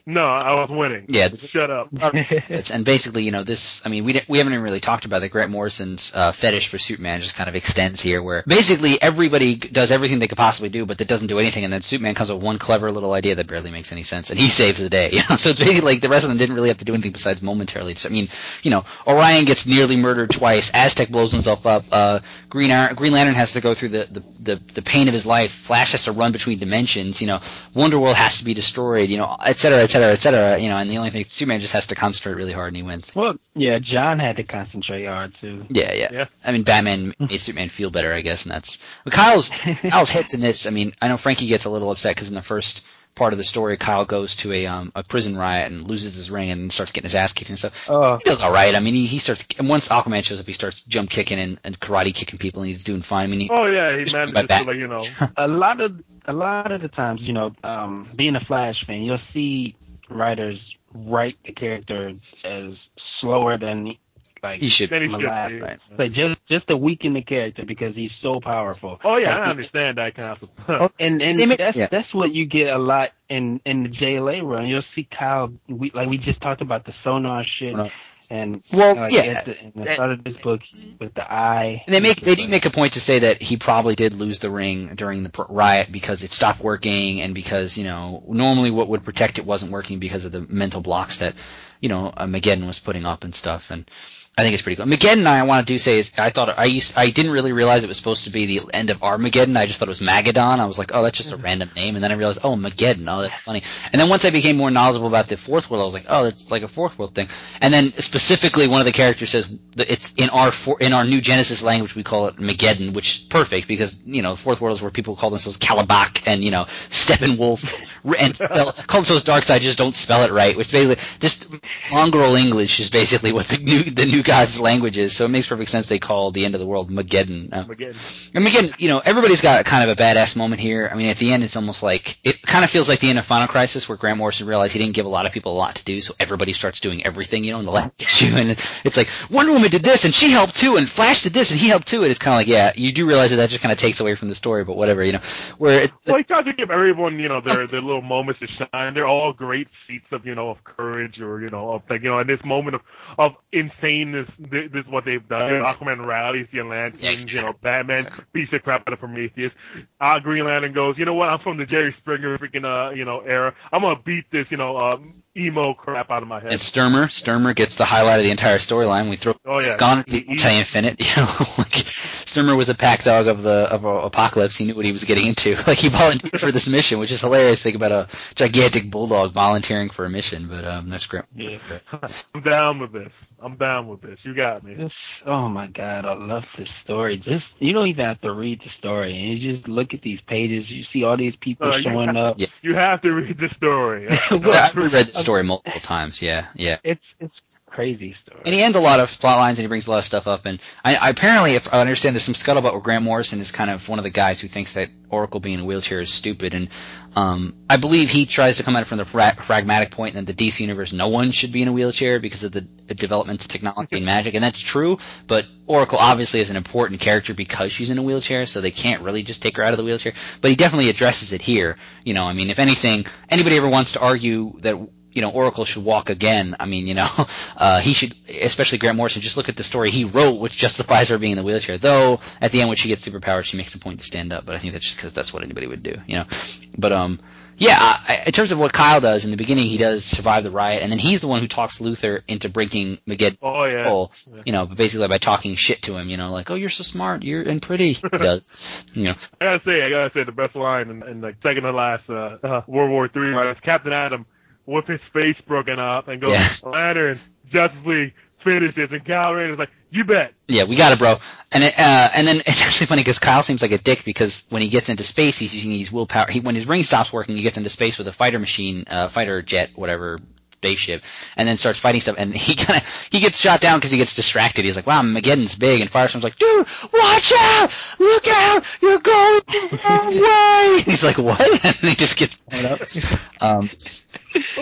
No, I was winning. Yeah. Shut up. It's, and basically, you know, this, I mean, we we haven't even really talked about that Grant Morrison's uh, fetish for Superman just kind of extends here, where basically everybody does everything they could possibly do, but that doesn't do anything, and then Superman comes up with one clever little idea that barely makes any sense, and he saves the day. You know? So it's basically like the rest of them didn't really have to do anything besides momentarily. Just, I mean, you know, Orion gets nearly murdered twice, Aztec blows himself up, uh, Green, Iron, Green Lantern has to go through the, the, the, the pain of his life, Flash has to run between dimensions, you know, Wonder World has to be destroyed, you know, et cetera, et cetera, et cetera, you know, and the only thing, Superman just has to concentrate really hard and he wins. Well, yeah, John had to concentrate hard too. Yeah, yeah. Yeah. I mean, Batman made Superman feel better, I guess, and that's. But Kyle's Kyle's hits in this. I mean, I know Frankie gets a little upset because in the first part of the story, Kyle goes to a um a prison riot and loses his ring and starts getting his ass kicked and stuff. Oh. He does all right. I mean, he, he starts. And once Aquaman shows up, he starts jump kicking and, and karate kicking people, and he's doing fine. I mean, he, Oh yeah, he just manages by to that. like you know. A lot of a lot of the times, you know, um, being a Flash fan, you'll see writers write the character as slower than like he should. Then he should molasses. be. Right. Like just just to weaken the character because he's so powerful. Oh yeah, Like, I understand that kind of Oh, stuff. And and They make- that's yeah. that's what you get a lot in in the J L A run. You'll see Kyle, we, like we just talked about the sonar shit, Well, and well, like yeah. at the, in the start of this book with the eye. And they make they do Like, make a point to say that he probably did lose the ring during the pr- riot because it stopped working and because, you know, normally what would protect it wasn't working because of the mental blocks that, you know, uh, Mageddon was putting up and stuff. And I think it's pretty cool. Mageddon, I want to do say is I thought I used I didn't really realize it was supposed to be the end of Armageddon. I just thought it was Mageddon. I was like, oh, that's just a random name. And then I realized, oh, Mageddon. Oh, that's funny. And then once I became more knowledgeable about the Fourth World, I was like, oh, that's like a Fourth World thing. And then specifically, one of the characters says that it's in our for, in our new Genesis language we call it Mageddon, which is perfect because you know Fourth World is where people call themselves Kalibak and you know Steppenwolf and spell, call themselves Darkseid, just don't spell it right. Which basically just mongrel English is basically what the new the new God's language is, so it makes perfect sense they call the end of the world Mageddon. Uh, Mageddon. and again, you know, everybody's got kind of a badass moment here. I mean, at the end, it's almost like, it kind of feels like the end of Final Crisis where Grant Morrison realized he didn't give a lot of people a lot to do, so everybody starts doing everything, you know, in the last issue, and it's like, Wonder Woman did this, and she helped too, and Flash did this, and he helped too, and it's kind of like, yeah, you do realize that that just kind of takes away from the story, but whatever, you know, where it, Well, he tries to give everyone, you know, their their little moments to shine. They're all great feats of, you know, of courage or, you know, of like, you know, in this moment of of insaneness, this, this is what they've done. Aquaman rallies the Atlanteans, you know, Batman beats the crap out of Prometheus. Uh, Green Lantern goes, you know what, I'm from the Jerry Springer freaking, uh, you know, era. I'm gonna beat this, you know, um, emo crap out of my head. and Sturmer, Sturmer gets the highlight of the entire storyline. We throw Oh, yeah. gone to He- he- Anti Infinite, you know, like Sturmer was a pack dog of the of uh, Apocalypse. He knew what he was getting into. Like he volunteered for this mission, which is hilarious. Think about a gigantic bulldog volunteering for a mission, but um, that's great. yeah. I'm down with this. I'm down with this. You got me. This, oh my God, I love this story. Just you don't even have to read the story, and you just look at these pages. You see all these people Uh, you showing have- up. Yeah. You have to read the story. Well, I've reread the story multiple times. Yeah, yeah. It's it's crazy story. And he ends a lot of plot lines and he brings a lot of stuff up. And I, I apparently, if I understand, there's some scuttlebutt where Grant Morrison is kind of one of the guys who thinks that Oracle being in a wheelchair is stupid. And um, I believe he tries to come at it from the fra- pragmatic point that in the D C universe, no one should be in a wheelchair because of the developments of technology and magic. And that's true. But Oracle obviously is an important character because she's in a wheelchair, so they can't really just take her out of the wheelchair. But he definitely addresses it here. You know, I mean, if anything, anybody ever wants to argue that you know, Oracle should walk again. I mean, you know, uh, he should, especially Grant Morrison, just look at the story he wrote, which justifies her being in the wheelchair. Though, at the end, when she gets superpowers, she makes a point to stand up. But I think that's just because that's what anybody would do, you know. But, um, yeah, I, in terms of what Kyle does, in the beginning, he does survive the riot, and then he's the one who talks Luthor into breaking Mageddon. Oh, yeah. Hole, Yeah. you know, but basically by talking shit to him, you know, like, oh, you're so smart, you're and pretty. He does, you know. I gotta say, I gotta say, the best line in, in like second to last uh, uh, World War Three, right? It's Captain Atom with his face broken up and goes, Yeah. Lantern, Justice League, finish this, and Kyle Rayner's like, you bet. Yeah, we got it, bro. And it, uh, and then it's actually funny because Kyle seems like a dick because when he gets into space, he's using his willpower. He, when his ring stops working, he gets into space with a fighter machine, uh, fighter jet, whatever, spaceship, and then starts fighting stuff. And he kind of he gets shot down because he gets distracted. He's like, "Wow, Mageddon's big," and Firestorm's like, "Dude, watch out! Look out! You're going the wrong way!" He's like, "What?" And he just gets blown up. Um, but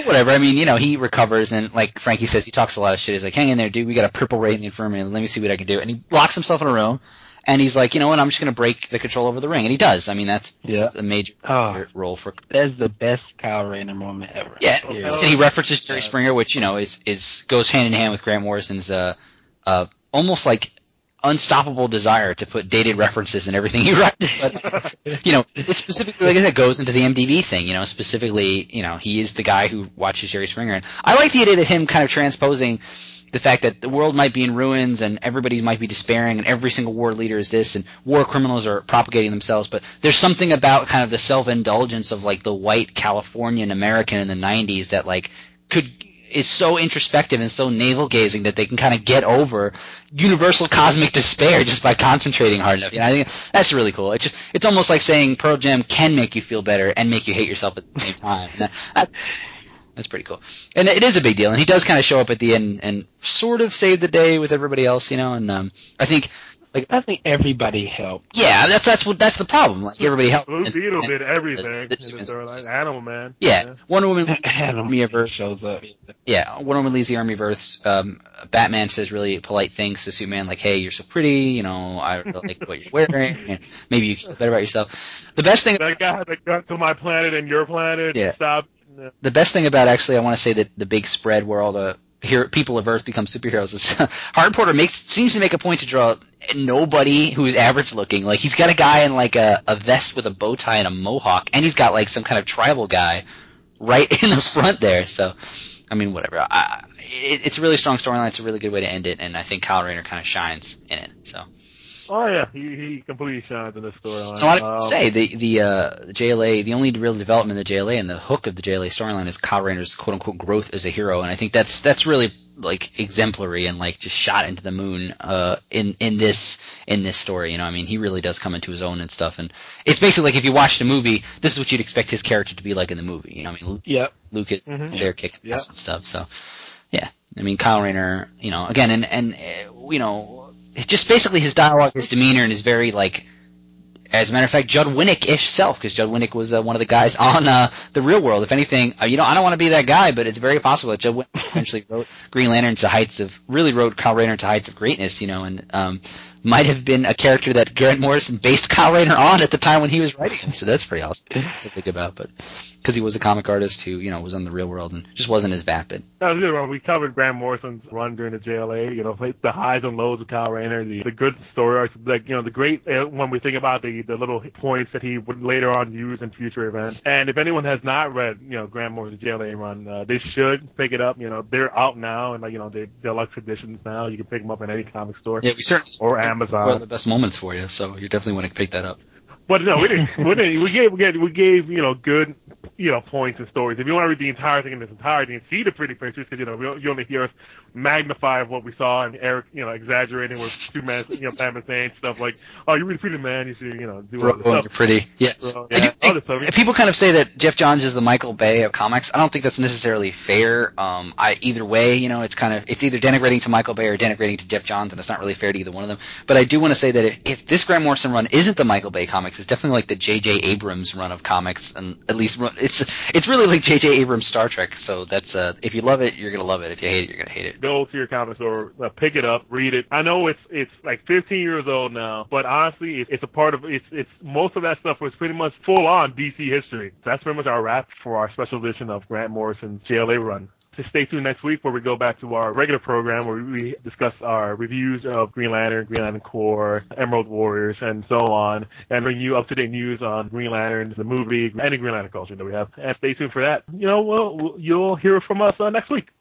whatever. I mean, you know, he recovers, and like Frankie says, he talks a lot of shit. He's like, hang in there, dude. We got a purple ray in the infirmary. Let me see what I can do. And he locks himself in a room, and he's like, you know what? I'm just going to break the control over the ring. And he does. I mean, that's, Yeah. that's a major Oh. role for. That's the best Kyle Rayner moment ever. Yeah. Yeah. And he references Jerry Springer, which, you know, is, is, goes hand in hand with Grant Morrison's, uh, uh, almost like unstoppable desire to put dated references in everything he writes. But, you know, it specifically, like I said, goes into the M D V thing, you know, specifically, you know, he is the guy who watches Jerry Springer. And I like the idea of him kind of transposing the fact that the world might be in ruins and everybody might be despairing and every single war leader is this and war criminals are propagating themselves. But there's something about kind of the self-indulgence of like the white Californian American in the nineties that like could – is so introspective and so navel-gazing that they can kind of get over universal cosmic despair just by concentrating hard enough. You know, I think that's really cool. It's just, it's almost like saying Pearl Jam can make you feel better and make you hate yourself at the same time. And that, that, that's pretty cool. And it is a big deal. And he does kind of show up at the end and sort of save the day with everybody else, you know. And um, I think, like, I think everybody helped. yeah, that's that's what that's the problem. Like everybody helped. Blue Beetle did everything. The, in the, the storyline. Animal Man. yeah, yeah. Wonder Woman. Adam Army of Earth shows up. Yeah, Wonder Woman leaves the Army of Earths. Um, Batman says really polite things to Superman, like, "Hey, you're so pretty. You know, I really like what you're wearing, and maybe you can feel better about yourself." The best thing. That guy had a gun to my planet and your planet. Yeah. Stop. The best thing about actually, I want to say that the big spread where all the hero, people of Earth become superheroes is Hard Porter makes seems to make a point to draw nobody who's average looking. Like he's got a guy in like a, a vest with a bow tie and a mohawk, and he's got like some kind of tribal guy right in the front there. So, I mean, whatever. I, it, it's a really strong storyline. It's a really good way to end it, and I think Kyle Rayner kind of shines in it. So. Oh yeah, he he completely shines in this storyline. I want to um, say the the uh, J L A, the only real development of the J L A and the hook of the J L A storyline is Kyle Rayner's quote unquote growth as a hero, and I think that's that's really like exemplary and like just shot into the moon uh, in in this in this story. You know, I mean, he really does come into his own and stuff, and it's basically like if you watched a movie, this is what you'd expect his character to be like in the movie. You know, I mean, Yep. Luke is Mhm. there kicking Yep. ass and stuff. So yeah, I mean, Kyle Rayner, you know, again, and and uh, you know. Just basically his dialogue, his demeanor, and his very, like, as a matter of fact, Judd Winnick-ish self, because Judd Winnick was uh, one of the guys on uh, The Real World. If anything, uh, you know, I don't want to be that guy, but it's very possible that Judd Winnick eventually wrote Green Lantern to heights of, really wrote Kyle Rayner to heights of greatness, you know, and um, might have been a character that Grant Morrison based Kyle Rayner on at the time when he was writing him. So that's pretty awesome to think about, but because he was a comic artist who, you know, was on The Real World and just wasn't as vapid. That was good. Well, we covered Grant Morrison's run during the J L A. You know, like the highs and lows of Kyle Rayner, the, the good story arcs, like you know, the great uh, when we think about the the little points that he would later on use in future events. And if anyone has not read, you know, Grant Morrison's J L A run, uh, they should pick it up. You know, they're out now, and like you know, they're deluxe editions now. You can pick them up in any comic store. Yeah, we certainly or were Amazon. the best moments for you, so you definitely want to pick that up. But no, we didn't. We didn't. We gave, we gave, we gave, you know, good, you know, points and stories. If you want to read the entire thing in its entirety and see the pretty pictures, because you know, we, you only hear us magnify what we saw and Eric, you know, exaggerating with Superman, you know, Batman saying stuff like, "Oh, you're really pretty, man. You should, you know, do all Bro, this stuff." you're pretty. Yeah. So, I yeah, do all think- this stuff. people kind of say that Jeff Johns is the Michael Bay of comics. I don't think that's necessarily fair. Um, I either way, you know, it's kind of it's either denigrating to Michael Bay or denigrating to Jeff Johns, and it's not really fair to either one of them. But I do want to say that if, if this Grant Morrison run isn't the Michael Bay comics, it's definitely like the J J Abrams run of comics, and at least run, it's it's really like J J Abrams Star Trek. So that's uh, if you love it, you're gonna love it. If you hate it, you're gonna hate it. Go to your comic store, uh, pick it up, read it. I know it's it's like fifteen years old now, but honestly, it's, it's a part of it's it's most of that stuff was pretty much full on D C history. So that's pretty much our wrap for our special edition of Grant Morrison's J L A run. Just stay tuned next week where we go back to our regular program where we discuss our reviews of Green Lantern, Green Lantern Corps, Emerald Warriors, and so on, and bring you up-to-date news on Green Lantern, the movie, any Green Lantern culture that we have. And stay tuned for that. You know, we'll, you'll hear from us uh, next week.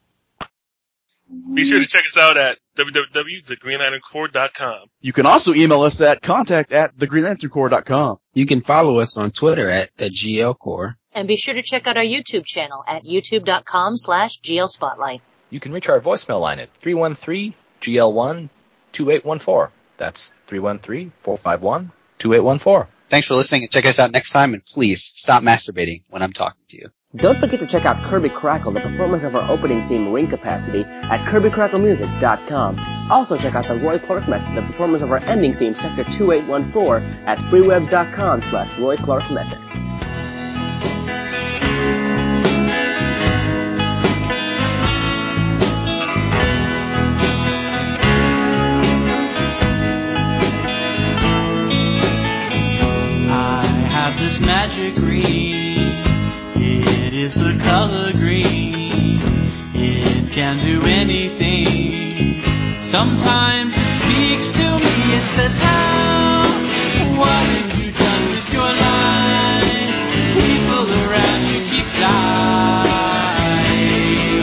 Be sure to check us out at w w w dot the green lantern corps dot com. You can also email us at contact at the green lantern corps dot com. You can follow us on Twitter at the G L Corps. And be sure to check out our YouTube channel at youtube.com slash GL Spotlight. You can reach our voicemail line at three one three G L one two eight one four. That's three one three, four five one, two eight one four. Thanks for listening, and check us out next time. And please stop masturbating when I'm talking to you. Don't forget to check out Kirby Crackle, the performance of our opening theme, Ring Capacity, at kirby crackle music dot com. Also check out the Roy Clark Method, the performance of our ending theme, Sector two eight one four, at freeweb.com slash Roy Clark Method. magic green. It is the color green. It can do anything. Sometimes it speaks to me. It says, how? What have you done with your life? People around you keep dying.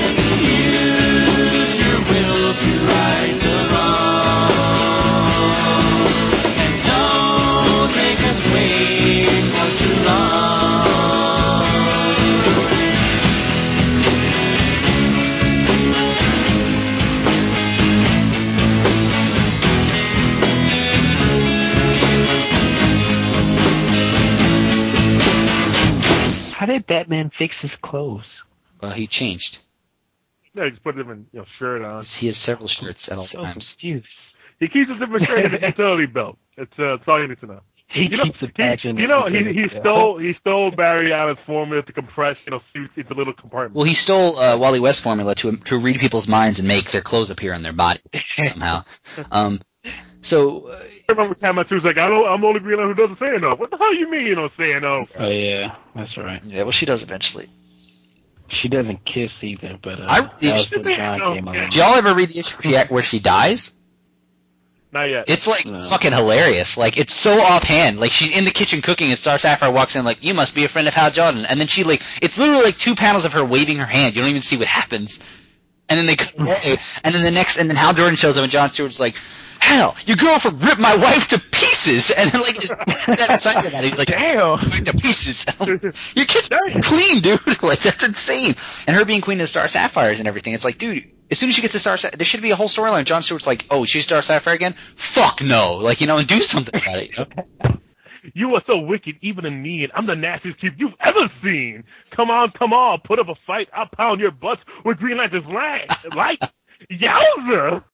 Use your will to right the wrong. And don't make us wait for too long. How did Batman fix his clothes? Well, he changed. Yeah, just put them in, you know, shirt on. He has several shirts at all So times. confused. He keeps a different shirt in his utility belt. It's uh, that's all you need to know. He You know, keeps a patch he, in you his know, he utility he belt. stole he stole Barry Allen's formula to compress, you know, suits into little compartments. Well, he stole uh, Wally West's formula to to read people's minds and make their clothes appear on their body somehow. Um, so uh, I remember Kamatsu's like, I don't, I'm the only Green Lantern who doesn't say no. What the hell you mean you don't say no? Oh yeah, that's right. Yeah, well, she does eventually. She doesn't kiss either, but uh, I- that was when John No, came yeah. along. do y'all ever read the issue where she- where she dies? Not yet. It's like No. fucking hilarious. Like it's so offhand. Like she's in the kitchen cooking, and Star Sapphire walks in like, "You must be a friend of Hal Jordan." And then she like, it's literally like two panels of her waving her hand. You don't even see what happens. And then they cut away. And then the next, and then Hal Jordan shows up, and John Stewart's like, "Hal, your girlfriend ripped my wife to pieces." And then like just that excited about it. He's like, Damn. "Ripped to pieces." Your kid's clean, dude. Like that's insane. And her being queen of the Star Sapphires and everything. It's like, dude. As soon as she gets to Star Sapphire, there should be a whole storyline. John Stewart's like, oh, she's Star Sapphire again? Fuck no. Like, you know, and do something about it. You know? You are so wicked, even and mean. I'm the nastiest kid you've ever seen. Come on, come on, put up a fight. I'll pound your butts with Green Lantern's land. Like, yowza!